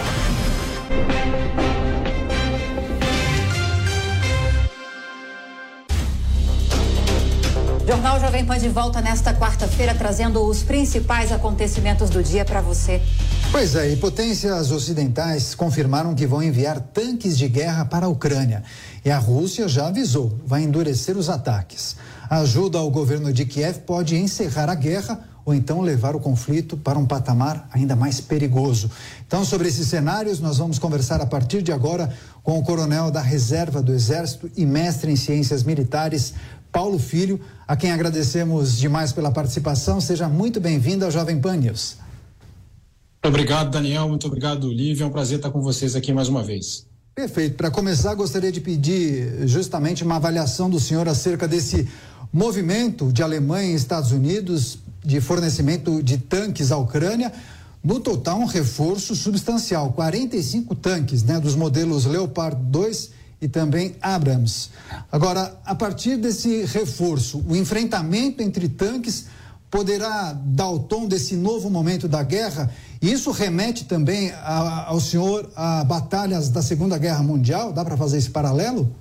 Jornal Jovem Pan de volta nesta quarta-feira, trazendo os principais acontecimentos do dia para você. Pois é, e potências ocidentais confirmaram que vão enviar tanques de guerra para a Ucrânia. E a Rússia já avisou, vai endurecer os ataques. A ajuda ao governo de Kiev pode encerrar a guerra ou então levar o conflito para um patamar ainda mais perigoso. Então, sobre esses cenários, nós vamos conversar a partir de agora com o coronel da Reserva do Exército e mestre em Ciências Militares, Paulo Filho, a quem agradecemos demais pela participação. Seja muito bem-vindo ao Jovem Pan News. Obrigado, Daniel. Muito obrigado, Lívia. É um prazer estar com vocês aqui mais uma vez. Perfeito. Para começar, gostaria de pedir justamente uma avaliação do senhor acerca desse movimento de Alemanha e Estados Unidos de fornecimento de tanques à Ucrânia. No total, um reforço substancial, quarenta e cinco tanques, né, dos modelos Leopard dois e também Abrams. Agora, a partir desse reforço, o enfrentamento entre tanques poderá dar o tom desse novo momento da guerra? E isso remete também a, ao senhor a batalhas da Segunda Guerra Mundial? Dá para fazer esse paralelo?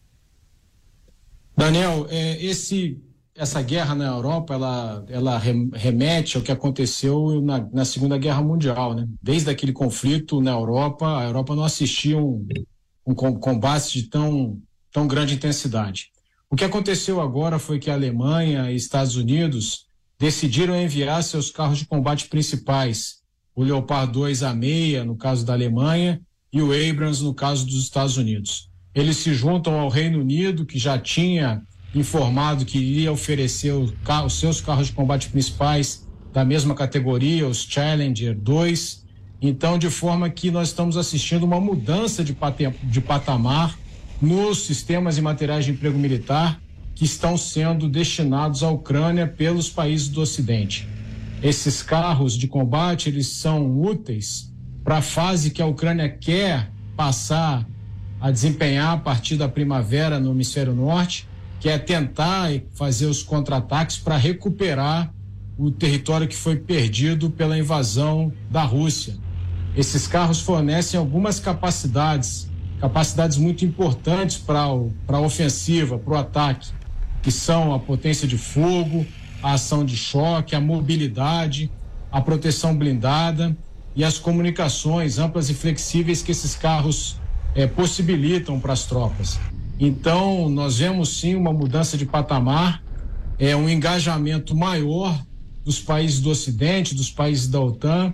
Daniel, é, esse, essa guerra na Europa, ela, ela remete ao que aconteceu na, na Segunda Guerra Mundial, né? Desde aquele conflito na Europa, a Europa não assistia um, um combate de tão, tão grande intensidade. O que aconteceu agora foi que a Alemanha e Estados Unidos decidiram enviar seus carros de combate principais, o Leopard dois A seis, no caso da Alemanha, e o Abrams, no caso dos Estados Unidos. Eles se juntam ao Reino Unido, que já tinha informado que iria oferecer os seus carros de combate principais da mesma categoria, os Challenger dois. Então, de forma que nós estamos assistindo uma mudança de, de patamar nos sistemas e materiais de emprego militar que estão sendo destinados à Ucrânia pelos países do Ocidente. Esses carros de combate, eles são úteis para a fase que a Ucrânia quer passar a desempenhar a partir da primavera no hemisfério norte, que é tentar fazer os contra-ataques para recuperar o território que foi perdido pela invasão da Rússia. Esses carros fornecem algumas capacidades, capacidades muito importantes para a ofensiva, para o ataque, que são a potência de fogo, a ação de choque, a mobilidade, a proteção blindada e as comunicações amplas e flexíveis que esses carros É, possibilitam para as tropas. Então, nós vemos sim uma mudança de patamar, é, um engajamento maior dos países do Ocidente, dos países da OTAN,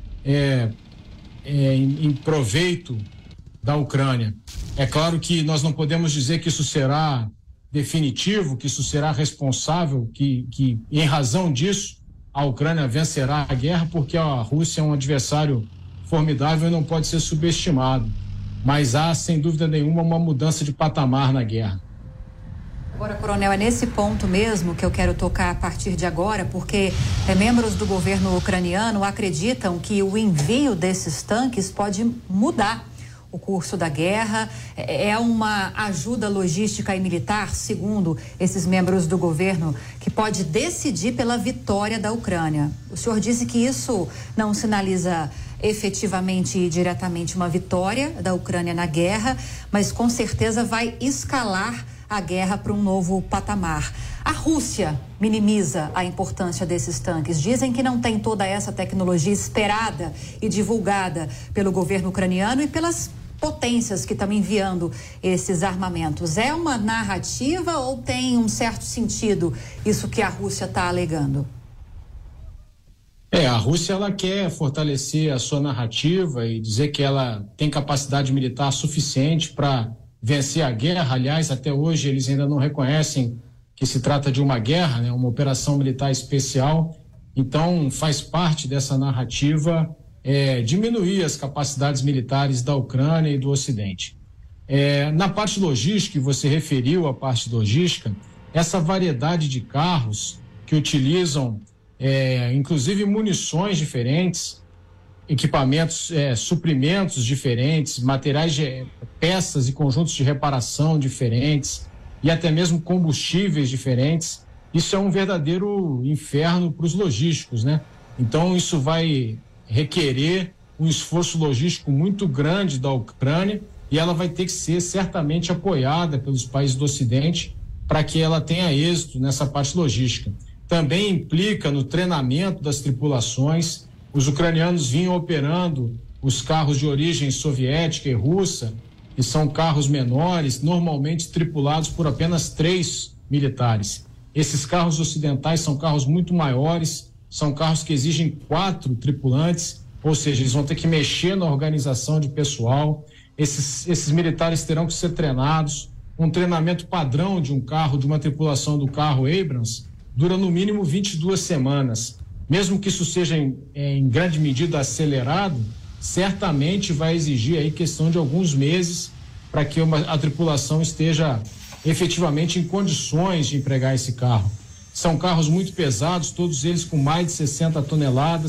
é, é, em, em proveito da Ucrânia. É claro que nós não podemos dizer que isso será definitivo, que isso será responsável, que, que em razão disso a Ucrânia vencerá a guerra, porque a Rússia é um adversário formidável e não pode ser subestimado. Mas há, sem dúvida nenhuma, uma mudança de patamar na guerra. Agora, coronel, é nesse ponto mesmo que eu quero tocar a partir de agora, porque é, membros do governo ucraniano acreditam que o envio desses tanques pode mudar o curso da guerra. É uma ajuda logística e militar, segundo esses membros do governo, que pode decidir pela vitória da Ucrânia. O senhor disse que isso não sinaliza efetivamente e diretamente uma vitória da Ucrânia na guerra, mas com certeza vai escalar a guerra para um novo patamar. A Rússia minimiza a importância desses tanques. Dizem que não tem toda essa tecnologia esperada e divulgada pelo governo ucraniano e pelas potências que estão enviando esses armamentos. É uma narrativa ou tem um certo sentido isso que a Rússia está alegando? É, a Rússia ela quer fortalecer a sua narrativa e dizer que ela tem capacidade militar suficiente para vencer a guerra. Aliás, até hoje eles ainda não reconhecem que se trata de uma guerra, né, uma operação militar especial. Então, faz parte dessa narrativa é, diminuir as capacidades militares da Ucrânia e do Ocidente. É, na parte logística, que você referiu a parte logística, essa variedade de carros que utilizam É, inclusive munições diferentes, equipamentos, é, suprimentos diferentes, materiais de peças e conjuntos de reparação diferentes e até mesmo combustíveis diferentes. Isso é um verdadeiro inferno para os logísticos, né? Então isso vai requerer um esforço logístico muito grande da Ucrânia e ela vai ter que ser certamente apoiada pelos países do Ocidente para que ela tenha êxito nessa parte logística. Também implica no treinamento das tripulações. Os ucranianos vinham operando os carros de origem soviética e russa, que são carros menores, normalmente tripulados por apenas três militares. Esses carros ocidentais são carros muito maiores, são carros que exigem quatro tripulantes, ou seja, eles vão ter que mexer na organização de pessoal. Esses, esses militares terão que ser treinados. Um treinamento padrão de um carro, de uma tripulação do carro Abrams, dura no mínimo vinte e duas semanas. Mesmo que isso seja em, em grande medida acelerado, certamente vai exigir aí questão de alguns meses para que uma, a tripulação esteja efetivamente em condições de empregar esse carro. São carros muito pesados, todos eles com mais de sessenta toneladas,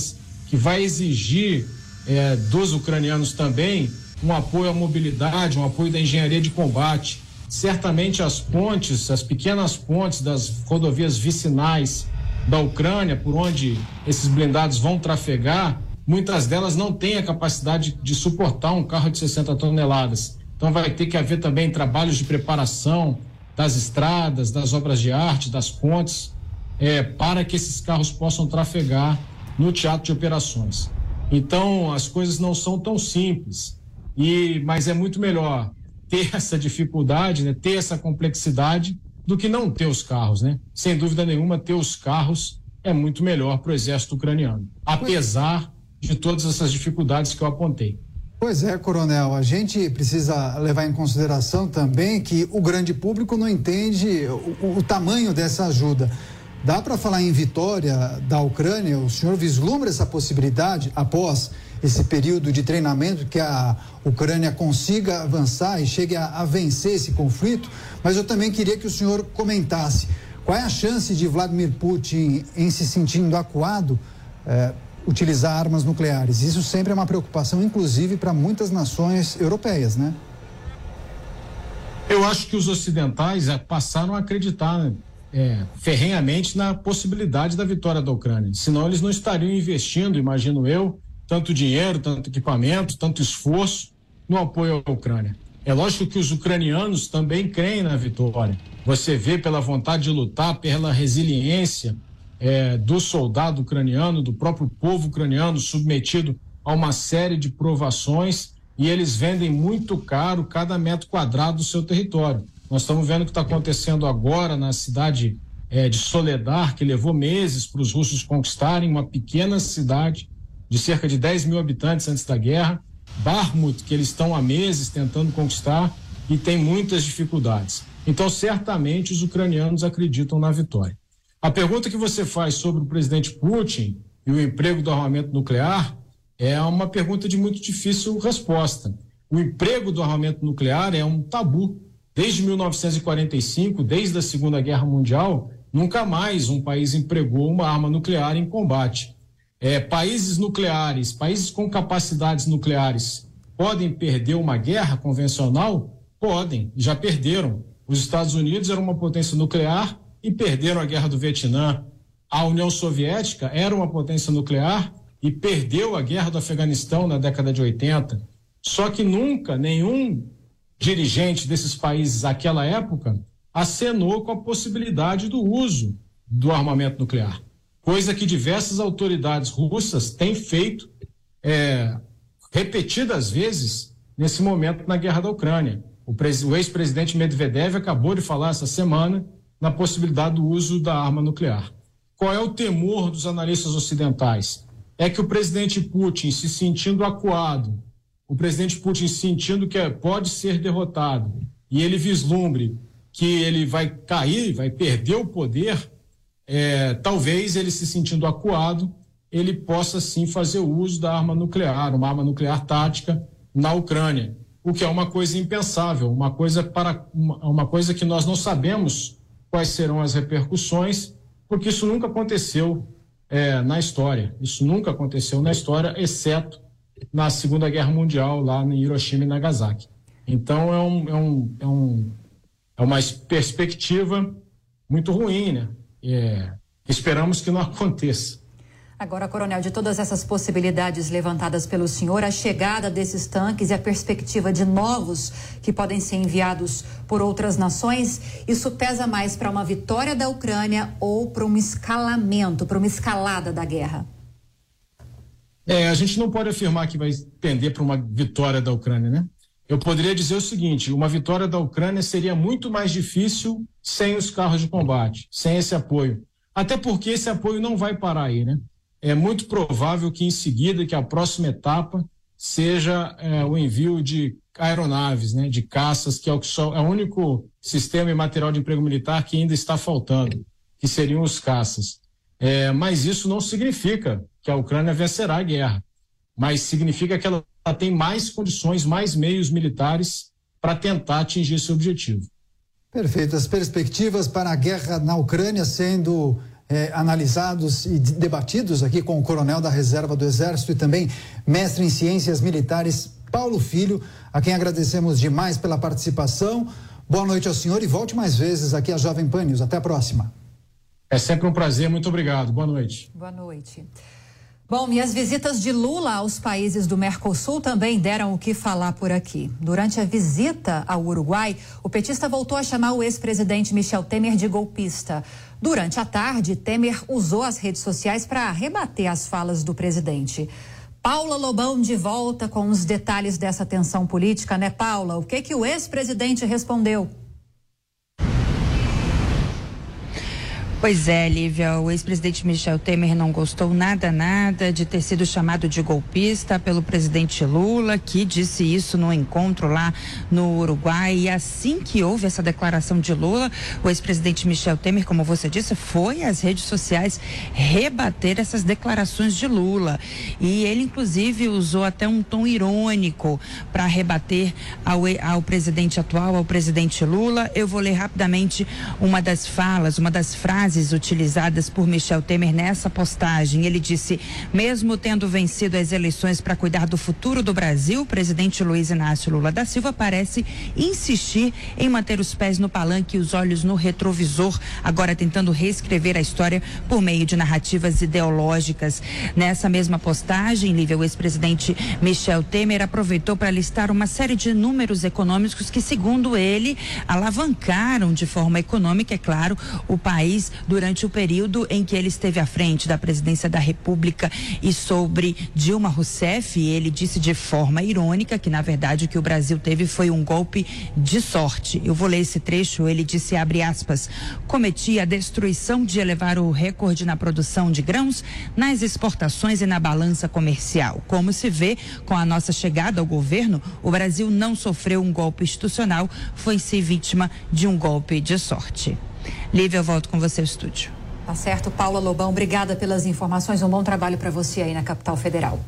que vai exigir é, dos ucranianos também um apoio à mobilidade, um apoio da engenharia de combate. Certamente as pontes, as pequenas pontes das rodovias vicinais da Ucrânia, por onde esses blindados vão trafegar, muitas delas não têm a capacidade de suportar um carro de sessenta toneladas. Então vai ter que haver também trabalhos de preparação das estradas, das obras de arte, das pontes, é, para que esses carros possam trafegar no teatro de operações. Então as coisas não são tão simples, e, mas é muito melhor ter essa dificuldade, né, ter essa complexidade, do que não ter os carros, né? Sem dúvida nenhuma, ter os carros é muito melhor para o exército ucraniano, apesar de todas essas dificuldades que eu apontei. Pois é, coronel, a gente precisa levar em consideração também que o grande público não entende o, o tamanho dessa ajuda. Dá para falar em vitória da Ucrânia? O senhor vislumbra essa possibilidade após esse período de treinamento, que a Ucrânia consiga avançar e chegue a, a vencer esse conflito? Mas eu também queria que o senhor comentasse qual é a chance de Vladimir Putin, em se sentindo acuado, eh, utilizar armas nucleares. Isso sempre é uma preocupação, inclusive, para muitas nações europeias, né? Eu acho que os ocidentais passaram a acreditar é, ferrenhamente na possibilidade da vitória da Ucrânia. Senão eles não estariam investindo, imagino eu, tanto dinheiro, tanto equipamento, tanto esforço no apoio à Ucrânia. É lógico que os ucranianos também creem na vitória. Você vê pela vontade de lutar, pela resiliência é, do soldado ucraniano, do próprio povo ucraniano, submetido a uma série de provações, e eles vendem muito caro cada metro quadrado do seu território. Nós estamos vendo o que está acontecendo agora na cidade é, de Soledar, que levou meses para os russos conquistarem, uma pequena cidade de cerca de dez mil habitantes antes da guerra. Bakhmut, que eles estão há meses tentando conquistar e tem muitas dificuldades. Então, certamente, os ucranianos acreditam na vitória. A pergunta que você faz sobre o presidente Putin e o emprego do armamento nuclear é uma pergunta de muito difícil resposta. O emprego do armamento nuclear é um tabu. Desde mil novecentos e quarenta e cinco, desde a Segunda Guerra Mundial, nunca mais um país empregou uma arma nuclear em combate. É, países nucleares, países com capacidades nucleares, podem perder uma guerra convencional? Podem, já perderam. Os Estados Unidos eram uma potência nuclear e perderam a Guerra do Vietnã. A União Soviética era uma potência nuclear e perdeu a Guerra do Afeganistão na década de oitenta. Só que nunca nenhum dirigente desses países naquela época acenou com a possibilidade do uso do armamento nuclear. Coisa que diversas autoridades russas têm feito é, repetidas vezes nesse momento na guerra da Ucrânia. O, o ex-presidente Medvedev acabou de falar essa semana na possibilidade do uso da arma nuclear. Qual é o temor dos analistas ocidentais? É que o presidente Putin, se sentindo acuado, o presidente Putin sentindo que pode ser derrotado, e ele vislumbre que ele vai cair, vai perder o poder, É, talvez ele se sentindo acuado, ele possa sim fazer o uso da arma nuclear, uma arma nuclear tática na Ucrânia, o que é uma coisa impensável, uma coisa, para, uma, uma coisa que nós não sabemos quais serão as repercussões, porque isso nunca aconteceu é, na história, isso nunca aconteceu na história, exceto na Segunda Guerra Mundial, lá em Hiroshima e Nagasaki. Então é, um, é, um, é, um, é uma perspectiva muito ruim, né? É, esperamos que não aconteça. Agora, coronel, de todas essas possibilidades levantadas pelo senhor, a chegada desses tanques e a perspectiva de novos que podem ser enviados por outras nações, isso pesa mais para uma vitória da Ucrânia ou para um escalamento, para uma escalada da guerra? É, a gente não pode afirmar que vai pender para uma vitória da Ucrânia, né? Eu poderia dizer o seguinte: uma vitória da Ucrânia seria muito mais difícil sem os carros de combate, sem esse apoio. Até porque esse apoio não vai parar aí, né? É muito provável que em seguida, que a próxima etapa seja é, o envio de aeronaves, né? De caças, que é o, que só, é o único sistema e material de emprego militar que ainda está faltando, que seriam os caças. É, mas isso não significa que a Ucrânia vencerá a guerra, mas significa que ela ela tem mais condições, mais meios militares para tentar atingir esse objetivo. Perfeito. As perspectivas para a guerra na Ucrânia sendo eh, analisados e debatidos aqui com o coronel da Reserva do Exército e também mestre em Ciências Militares, Paulo Filho, a quem agradecemos demais pela participação. Boa noite ao senhor e volte mais vezes aqui à Jovem Pan News. Até a próxima. É sempre um prazer, muito obrigado. Boa noite. Boa noite. Bom, e as visitas de Lula aos países do Mercosul também deram o que falar por aqui. Durante a visita ao Uruguai, o petista voltou a chamar o ex-presidente Michel Temer de golpista. Durante a tarde, Temer usou as redes sociais para rebater as falas do presidente. Paula Lobão de volta com os detalhes dessa tensão política, né, Paula? O que que o ex-presidente respondeu? Pois é, Lívia, o ex-presidente Michel Temer não gostou nada, nada de ter sido chamado de golpista pelo presidente Lula, que disse isso no encontro lá no Uruguai. E assim que houve essa declaração de Lula, o ex-presidente Michel Temer, como você disse, foi às redes sociais rebater essas declarações de Lula. E ele, inclusive, usou até um tom irônico para rebater ao, ao presidente atual, ao presidente Lula. Eu vou ler rapidamente uma das falas, uma das frases utilizadas por Michel Temer nessa postagem. Ele disse: mesmo tendo vencido as eleições para cuidar do futuro do Brasil, o presidente Luiz Inácio Lula da Silva parece insistir em manter os pés no palanque e os olhos no retrovisor, agora tentando reescrever a história por meio de narrativas ideológicas. Nessa mesma postagem, Lívia, o ex-presidente Michel Temer aproveitou para listar uma série de números econômicos que, segundo ele, alavancaram de forma econômica, é claro, o país durante o período em que ele esteve à frente da presidência da República. E sobre Dilma Rousseff, ele disse de forma irônica que, na verdade, o que o Brasil teve foi um golpe de sorte. Eu vou ler esse trecho. Ele disse, abre aspas, cometi a destruição de elevar o recorde na produção de grãos, nas exportações e na balança comercial. Como se vê, com a nossa chegada ao governo, o Brasil não sofreu um golpe institucional, foi-se vítima de um golpe de sorte. Lívia, eu volto com você ao estúdio. Tá certo, Paula Lobão, obrigada pelas informações, um bom trabalho para você aí na capital federal.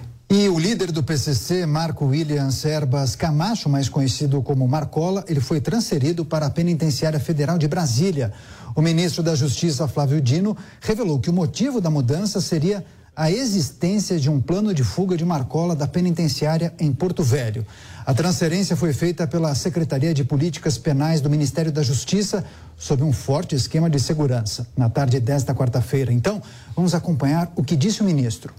E o líder do P C C, Marco William Serbas Camacho, mais conhecido como Marcola, ele foi transferido para a Penitenciária Federal de Brasília. O ministro da Justiça, Flávio Dino, revelou que o motivo da mudança seria a existência de um plano de fuga de Marcola da penitenciária em Porto Velho. A transferência foi feita pela Secretaria de Políticas Penais do Ministério da Justiça sob um forte esquema de segurança, na tarde desta quarta-feira. Então, vamos acompanhar o que disse o ministro.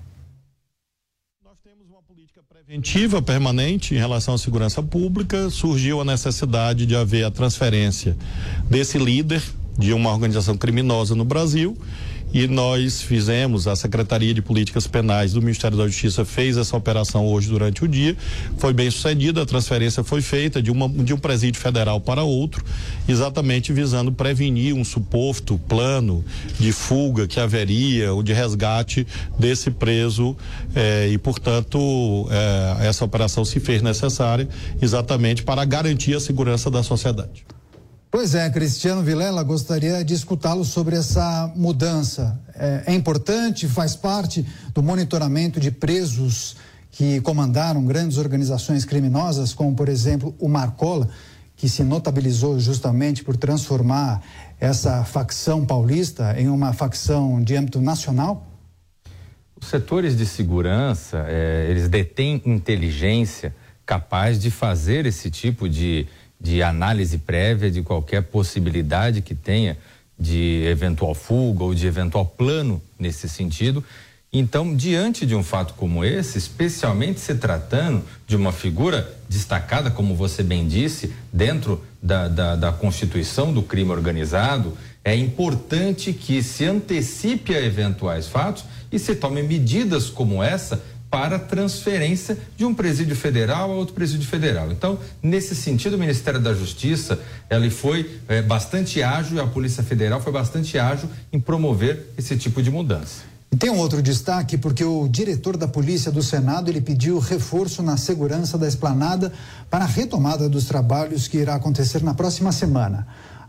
Preventiva permanente em relação à segurança pública, surgiu a necessidade de haver a transferência desse líder de uma organização criminosa no Brasil. E nós fizemos, a Secretaria de Políticas Penais do Ministério da Justiça fez essa operação hoje durante o dia, foi bem sucedida, a transferência foi feita de, uma, de um presídio federal para outro, exatamente visando prevenir um suposto plano de fuga que haveria ou de resgate desse preso eh, e, portanto, eh, essa operação se fez necessária exatamente para garantir a segurança da sociedade. Pois é, Cristiano Vilela, gostaria de escutá-lo sobre essa mudança. É, é importante, faz parte do monitoramento de presos que comandaram grandes organizações criminosas, como, por exemplo, o Marcola, que se notabilizou justamente por transformar essa facção paulista em uma facção de âmbito nacional? Os setores de segurança, eh, eles detêm inteligência capaz de fazer esse tipo de de análise prévia de qualquer possibilidade que tenha de eventual fuga ou de eventual plano nesse sentido. Então, diante de um fato como esse, especialmente se tratando de uma figura destacada, como você bem disse, dentro da, da, da constituição do crime organizado, é importante que se antecipe a eventuais fatos e se tome medidas como essa para transferência de um presídio federal a outro presídio federal. Então, nesse sentido, o Ministério da Justiça, ele foi é, bastante ágil e a Polícia Federal foi bastante ágil em promover esse tipo de mudança. E tem um outro destaque, porque o diretor da Polícia do Senado, ele pediu reforço na segurança da esplanada para a retomada dos trabalhos que irá acontecer na próxima semana.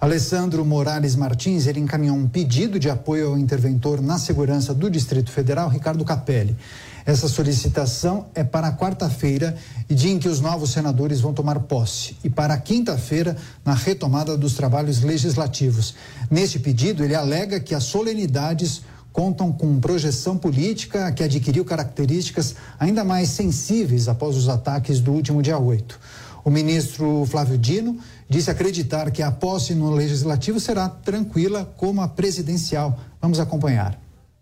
Alessandro Morales Martins, ele encaminhou um pedido de apoio ao interventor na segurança do Distrito Federal, Ricardo Capelli. Essa solicitação é para a quarta-feira, dia em que os novos senadores vão tomar posse, e para a quinta-feira, na retomada dos trabalhos legislativos. Neste pedido, ele alega que as solenidades contam com projeção política que adquiriu características ainda mais sensíveis após os ataques do último dia oito. O ministro Flávio Dino disse acreditar que a posse no legislativo será tranquila como a presidencial. Vamos acompanhar.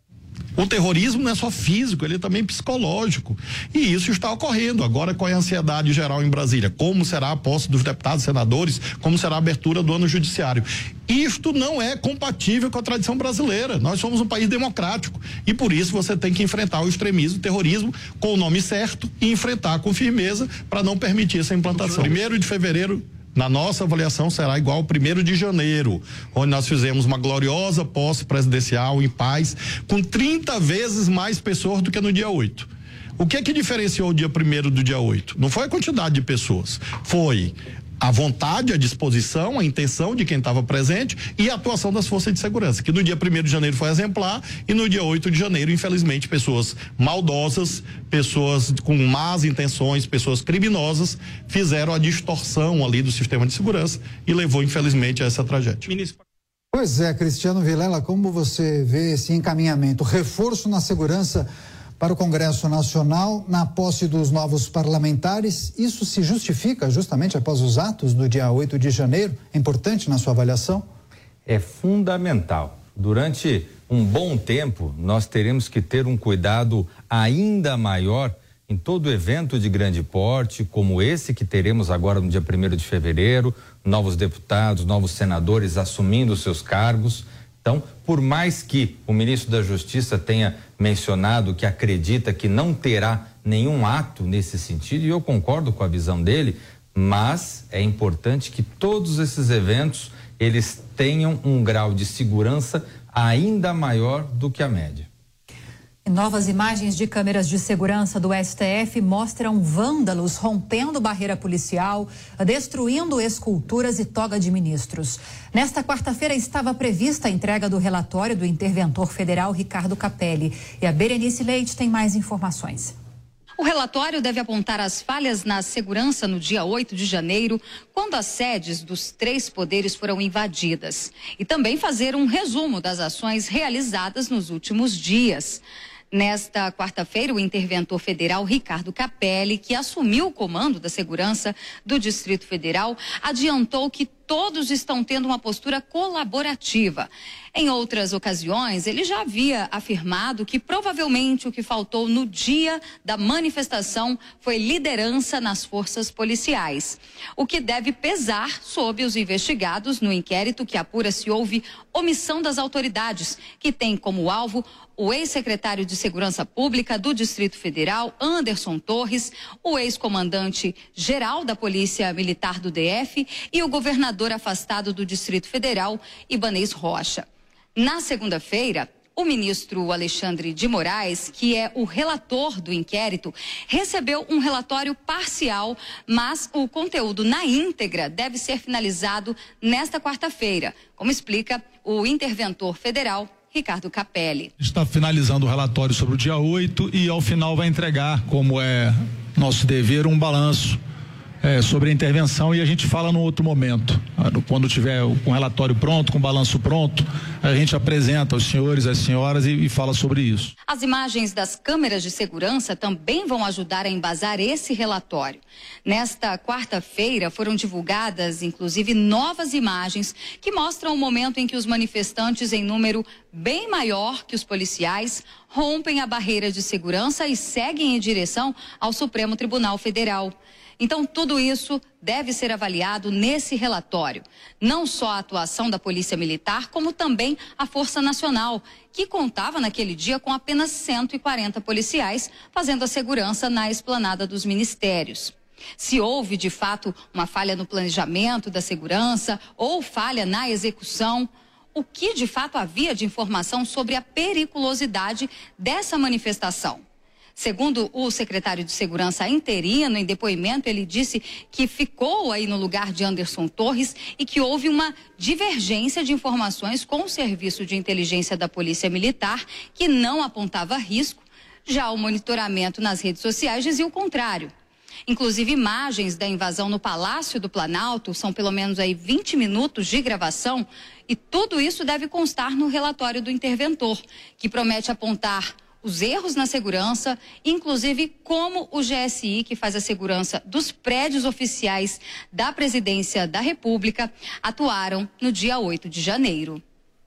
O terrorismo não é só físico, ele é também psicológico. E isso está ocorrendo. Agora, qual é a ansiedade geral em Brasília? Como será a posse dos deputados e senadores? Como será a abertura do ano judiciário? Isto não é compatível com a tradição brasileira. Nós somos um país democrático. E por isso você tem que enfrentar o extremismo, o terrorismo, com o nome certo e enfrentar com firmeza para não permitir essa implantação. Primeiro de fevereiro. Na nossa avaliação será igual ao primeiro de janeiro, onde nós fizemos uma gloriosa posse presidencial em paz, com trinta vezes mais pessoas do que no dia oito. O que é que diferenciou o dia primeiro do dia oito? Não foi a quantidade de pessoas, foi a vontade, a disposição, a intenção de quem estava presente e a atuação das forças de segurança, que no dia primeiro de janeiro foi exemplar e no dia oito de janeiro, infelizmente, pessoas maldosas, pessoas com más intenções, pessoas criminosas fizeram a distorção ali do sistema de segurança e levou, infelizmente, a essa tragédia. Pois é, Cristiano Vilela, como você vê esse encaminhamento, reforço na segurança para o Congresso Nacional, na posse dos novos parlamentares, isso se justifica justamente após os atos do dia oito de janeiro? É importante na sua avaliação? É fundamental. Durante um bom tempo, nós teremos que ter um cuidado ainda maior em todo evento de grande porte, como esse que teremos agora no dia primeiro de fevereiro, novos deputados, novos senadores assumindo os seus cargos. Então, por mais que o ministro da Justiça tenha mencionado que acredita que não terá nenhum ato nesse sentido, e eu concordo com a visão dele, mas é importante que todos esses eventos, eles tenham um grau de segurança ainda maior do que a média. Novas imagens de câmeras de segurança do S T F mostram vândalos rompendo barreira policial, destruindo esculturas e toga de ministros. Nesta quarta-feira estava prevista a entrega do relatório do interventor federal Ricardo Capelli. E a Berenice Leite tem mais informações. O relatório deve apontar as falhas na segurança no dia oito de janeiro, quando as sedes dos três poderes foram invadidas. E também fazer um resumo das ações realizadas nos últimos dias. Nesta quarta-feira, o interventor federal Ricardo Capelli, que assumiu o comando da segurança do Distrito Federal, adiantou que todos estão tendo uma postura colaborativa. Em outras ocasiões, ele já havia afirmado que provavelmente o que faltou no dia da manifestação foi liderança nas forças policiais, o que deve pesar sobre os investigados no inquérito que apura se houve omissão das autoridades, que tem como alvo o ex-secretário de Segurança Pública do Distrito Federal, Anderson Torres, o ex-comandante geral da Polícia Militar do D F e o governador afastado do Distrito Federal, Ibanez Rocha. Na segunda-feira, o ministro Alexandre de Moraes, que é o relator do inquérito, recebeu um relatório parcial, mas o conteúdo na íntegra deve ser finalizado nesta quarta-feira, como explica o interventor federal Ricardo Capelli. Está finalizando o relatório sobre o dia oito e ao final vai entregar, como é nosso dever, um balanço É, sobre a intervenção e a gente fala no outro momento. Quando tiver com o relatório pronto, com o balanço pronto, a gente apresenta aos senhores, às senhoras e, e fala sobre isso. As imagens das câmeras de segurança também vão ajudar a embasar esse relatório. Nesta quarta-feira foram divulgadas, inclusive, novas imagens que mostram o momento em que os manifestantes, em número bem maior que os policiais, rompem a barreira de segurança e seguem em direção ao Supremo Tribunal Federal. Então, tudo isso deve ser avaliado nesse relatório. Não só a atuação da Polícia Militar, como também a Força Nacional, que contava naquele dia com apenas cento e quarenta policiais fazendo a segurança na esplanada dos ministérios. Se houve, de fato, uma falha no planejamento da segurança ou falha na execução, o que de fato havia de informação sobre a periculosidade dessa manifestação? Segundo o secretário de Segurança interino, em depoimento, ele disse que ficou aí no lugar de Anderson Torres e que houve uma divergência de informações com o Serviço de Inteligência da Polícia Militar, que não apontava risco. Já o monitoramento nas redes sociais dizia o contrário. Inclusive, imagens da invasão no Palácio do Planalto, são pelo menos aí vinte minutos de gravação, e tudo isso deve constar no relatório do interventor, que promete apontar os erros na segurança, inclusive como o G S I, que faz a segurança dos prédios oficiais da Presidência da República, atuaram no dia oito de janeiro.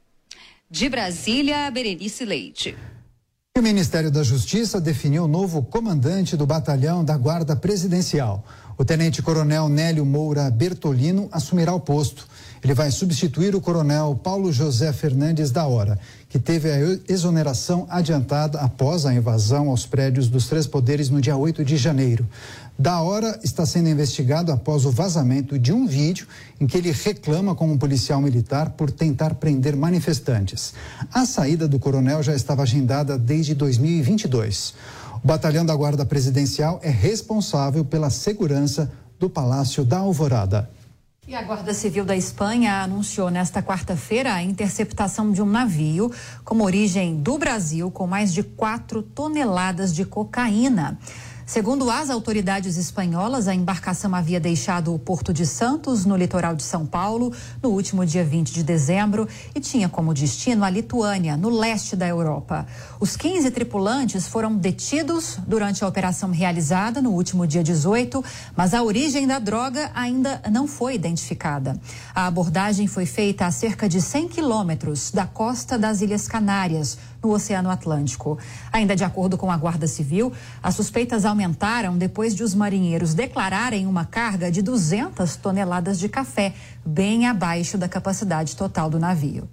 De Brasília, Berenice Leite. O Ministério da Justiça definiu o novo comandante do batalhão da Guarda Presidencial. O tenente-coronel Nélio Moura Bertolino assumirá o posto. Ele vai substituir o coronel Paulo José Fernandes da Hora, que teve a exoneração adiantada após a invasão aos prédios dos três poderes no dia oito de janeiro. Da Hora está sendo investigado após o vazamento de um vídeo em que ele reclama com um policial militar por tentar prender manifestantes. A saída do coronel já estava agendada desde dois mil e vinte e dois. O batalhão da Guarda Presidencial é responsável pela segurança do Palácio da Alvorada. E a Guarda Civil da Espanha anunciou nesta quarta-feira a interceptação de um navio com origem do Brasil com mais de quatro toneladas de cocaína. Segundo as autoridades espanholas, a embarcação havia deixado o Porto de Santos, no litoral de São Paulo, no último dia vinte de dezembro e tinha como destino a Lituânia, no leste da Europa. Os quinze tripulantes foram detidos durante a operação realizada no último dia dezoito, mas a origem da droga ainda não foi identificada. A abordagem foi feita a cerca de cem quilômetros da costa das Ilhas Canárias, no Oceano Atlântico. Ainda de acordo com a Guarda Civil, as suspeitas aumentaram depois de os marinheiros declararem uma carga de duzentas toneladas de café, bem abaixo da capacidade total do navio.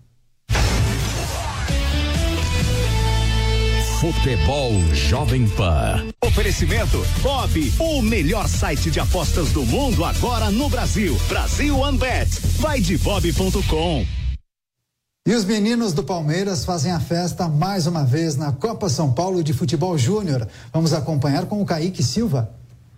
Futebol Jovem Pan. Oferecimento Bob, o melhor site de apostas do mundo agora no Brasil. Brasil OneBet. Vai de bob ponto com. E os meninos do Palmeiras fazem a festa mais uma vez na Copa São Paulo de Futebol Júnior. Vamos acompanhar com o Kaique Silva.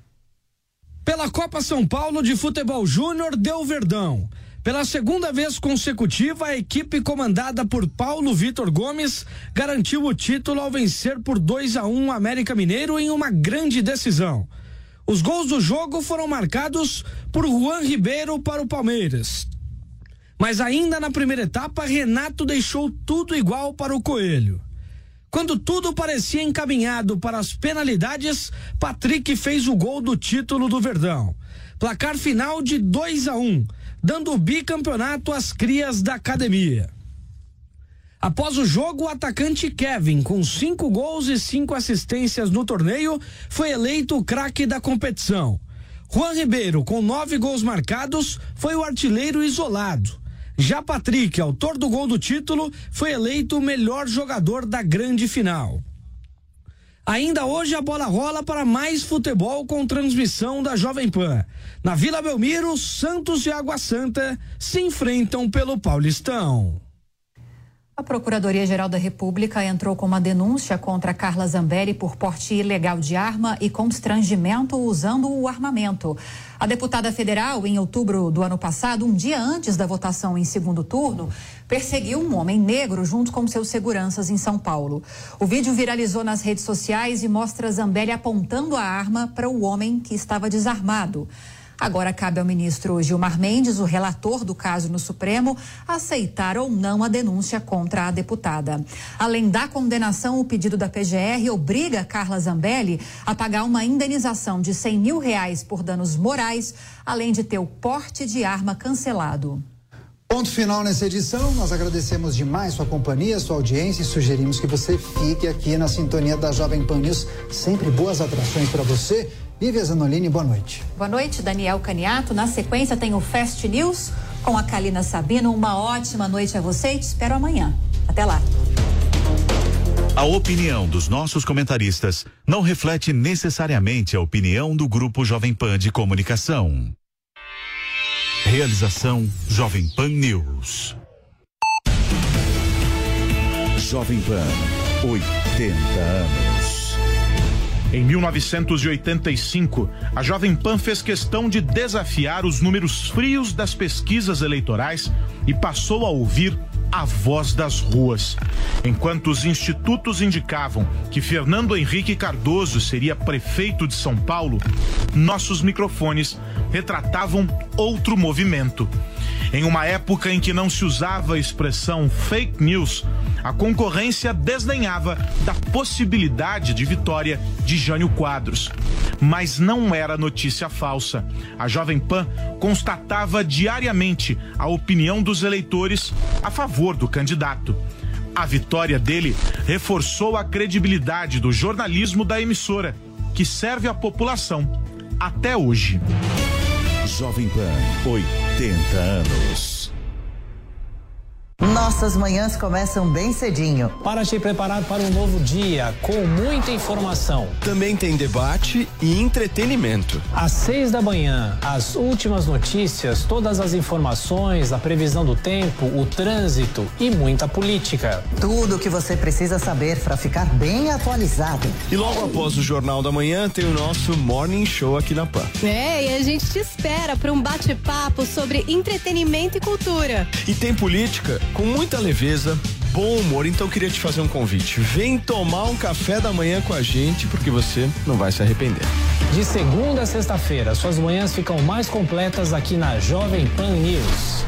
Pela Copa São Paulo de Futebol Júnior deu Verdão. Pela segunda vez consecutiva, a equipe comandada por Paulo Vitor Gomes garantiu o título ao vencer por dois a um o América Mineiro em uma grande decisão. Os gols do jogo foram marcados por Juan Ribeiro para o Palmeiras. Mas ainda na primeira etapa, Renato deixou tudo igual para o Coelho. Quando tudo parecia encaminhado para as penalidades, Patrick fez o gol do título do Verdão. Placar final de dois a um, dando o bicampeonato às crias da academia. Após o jogo, o atacante Kevin, com cinco gols e cinco assistências no torneio, foi eleito o craque da competição. Juan Ribeiro, com nove gols marcados, foi o artilheiro isolado. Já Patrick, autor do gol do título, foi eleito o melhor jogador da grande final. Ainda hoje a bola rola para mais futebol com transmissão da Jovem Pan. Na Vila Belmiro, Santos e Água Santa se enfrentam pelo Paulistão. A Procuradoria-Geral da República entrou com uma denúncia contra Carla Zambelli por porte ilegal de arma e constrangimento usando o armamento. A deputada federal, em outubro do ano passado, um dia antes da votação em segundo turno, perseguiu um homem negro junto com seus seguranças em São Paulo. O vídeo viralizou nas redes sociais e mostra Zambelli apontando a arma para o homem que estava desarmado. Agora cabe ao ministro Gilmar Mendes, o relator do caso no Supremo, aceitar ou não a denúncia contra a deputada. Além da condenação, o pedido da P G R obriga Carla Zambelli a pagar uma indenização de cem mil reais por danos morais, além de ter o porte de arma cancelado. Ponto final nessa edição. Nós agradecemos demais sua companhia, sua audiência e sugerimos que você fique aqui na sintonia da Jovem Pan News. Sempre boas atrações para você. Lívia Zanolini, boa noite. Boa noite, Daniel Caniato. Na sequência tem o Fast News com a Kalina Sabino. Uma ótima noite a você e te espero amanhã. Até lá. A opinião dos nossos comentaristas não reflete necessariamente a opinião do Grupo Jovem Pan de Comunicação. Realização Jovem Pan News. Jovem Pan, oitenta anos. Em mil novecentos e oitenta e cinco, a Jovem Pan fez questão de desafiar os números frios das pesquisas eleitorais e passou a ouvir a voz das ruas. Enquanto os institutos indicavam que Fernando Henrique Cardoso seria prefeito de São Paulo, nossos microfones retratavam outro movimento. Em uma época em que não se usava a expressão fake news, a concorrência desdenhava da possibilidade de vitória de Jânio Quadros. Mas não era notícia falsa. A Jovem Pan constatava diariamente a opinião dos eleitores a favor do candidato. A vitória dele reforçou a credibilidade do jornalismo da emissora, que serve à população até hoje. Jovem Pan, oitenta anos. Nossas manhãs começam bem cedinho. Para te preparar para um novo dia, com muita informação. Também tem debate e entretenimento. Às seis da manhã, as últimas notícias, todas as informações, a previsão do tempo, o trânsito e muita política. Tudo o que você precisa saber para ficar bem atualizado. E logo após o Jornal da Manhã, tem o nosso Morning Show aqui na Pan. É, e a gente te espera para um bate-papo sobre entretenimento e cultura. E tem política com muita leveza, bom humor, então queria te fazer um convite. Vem tomar um café da manhã com a gente, porque você não vai se arrepender. De segunda a sexta-feira, suas manhãs ficam mais completas aqui na Jovem Pan News.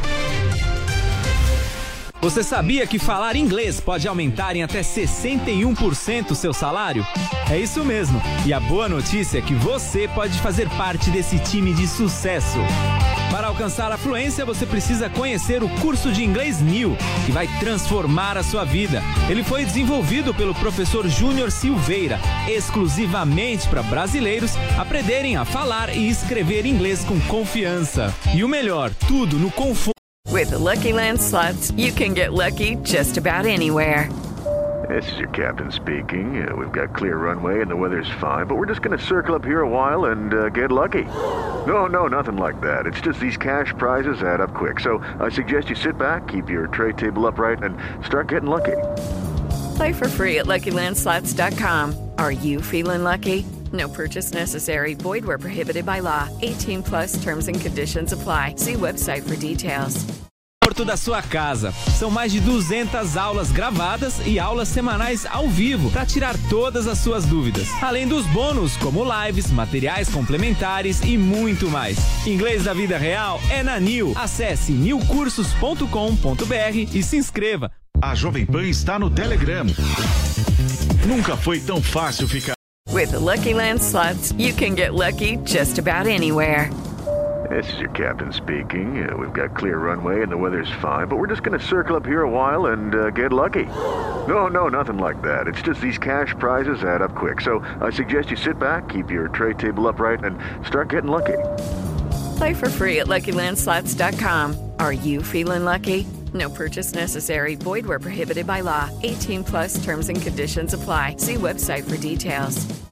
Você sabia que falar inglês pode aumentar em até sessenta e um por cento seu salário? É isso mesmo. E a boa notícia é que você pode fazer parte desse time de sucesso. Para alcançar a fluência, você precisa conhecer o curso de inglês New, que vai transformar a sua vida. Ele foi desenvolvido pelo professor Júnior Silveira, exclusivamente para brasileiros aprenderem a falar e escrever inglês com confiança. E o melhor, tudo no conforto. With the Lucky Land Slots, you can get lucky just about anywhere. This is your captain speaking. Uh, we've got clear runway and the weather's fine, but we're just going to circle up here a while and uh, get lucky. No, no, nothing like that. It's just these cash prizes add up quick. So I suggest you sit back, keep your tray table upright, and start getting lucky. Play for free at Lucky Land Slots dot com. Are you feeling lucky? No purchase necessary. Void where prohibited by law. eighteen plus terms and conditions apply. See website for details. Porto da sua casa. São mais de duzentas aulas gravadas e aulas semanais ao vivo para tirar todas as suas dúvidas. Além dos bônus, como lives, materiais complementares e muito mais. Inglês da vida real é na New. Acesse new cursos ponto com ponto b r e se inscreva. A Jovem Pan está no Telegram. Nunca foi tão fácil ficar. With the Lucky Land Slots, you can get lucky just about anywhere. This is your captain speaking. Uh, we've got clear runway and the weather's fine, but we're just going to circle up here a while and uh, get lucky. No, no, nothing like that. It's just these cash prizes add up quick. So I suggest you sit back, keep your tray table upright, and start getting lucky. Play for free at Lucky Land Slots dot com. Are you feeling lucky? No purchase necessary. Void where prohibited by law. eighteen plus terms and conditions apply. See website for details.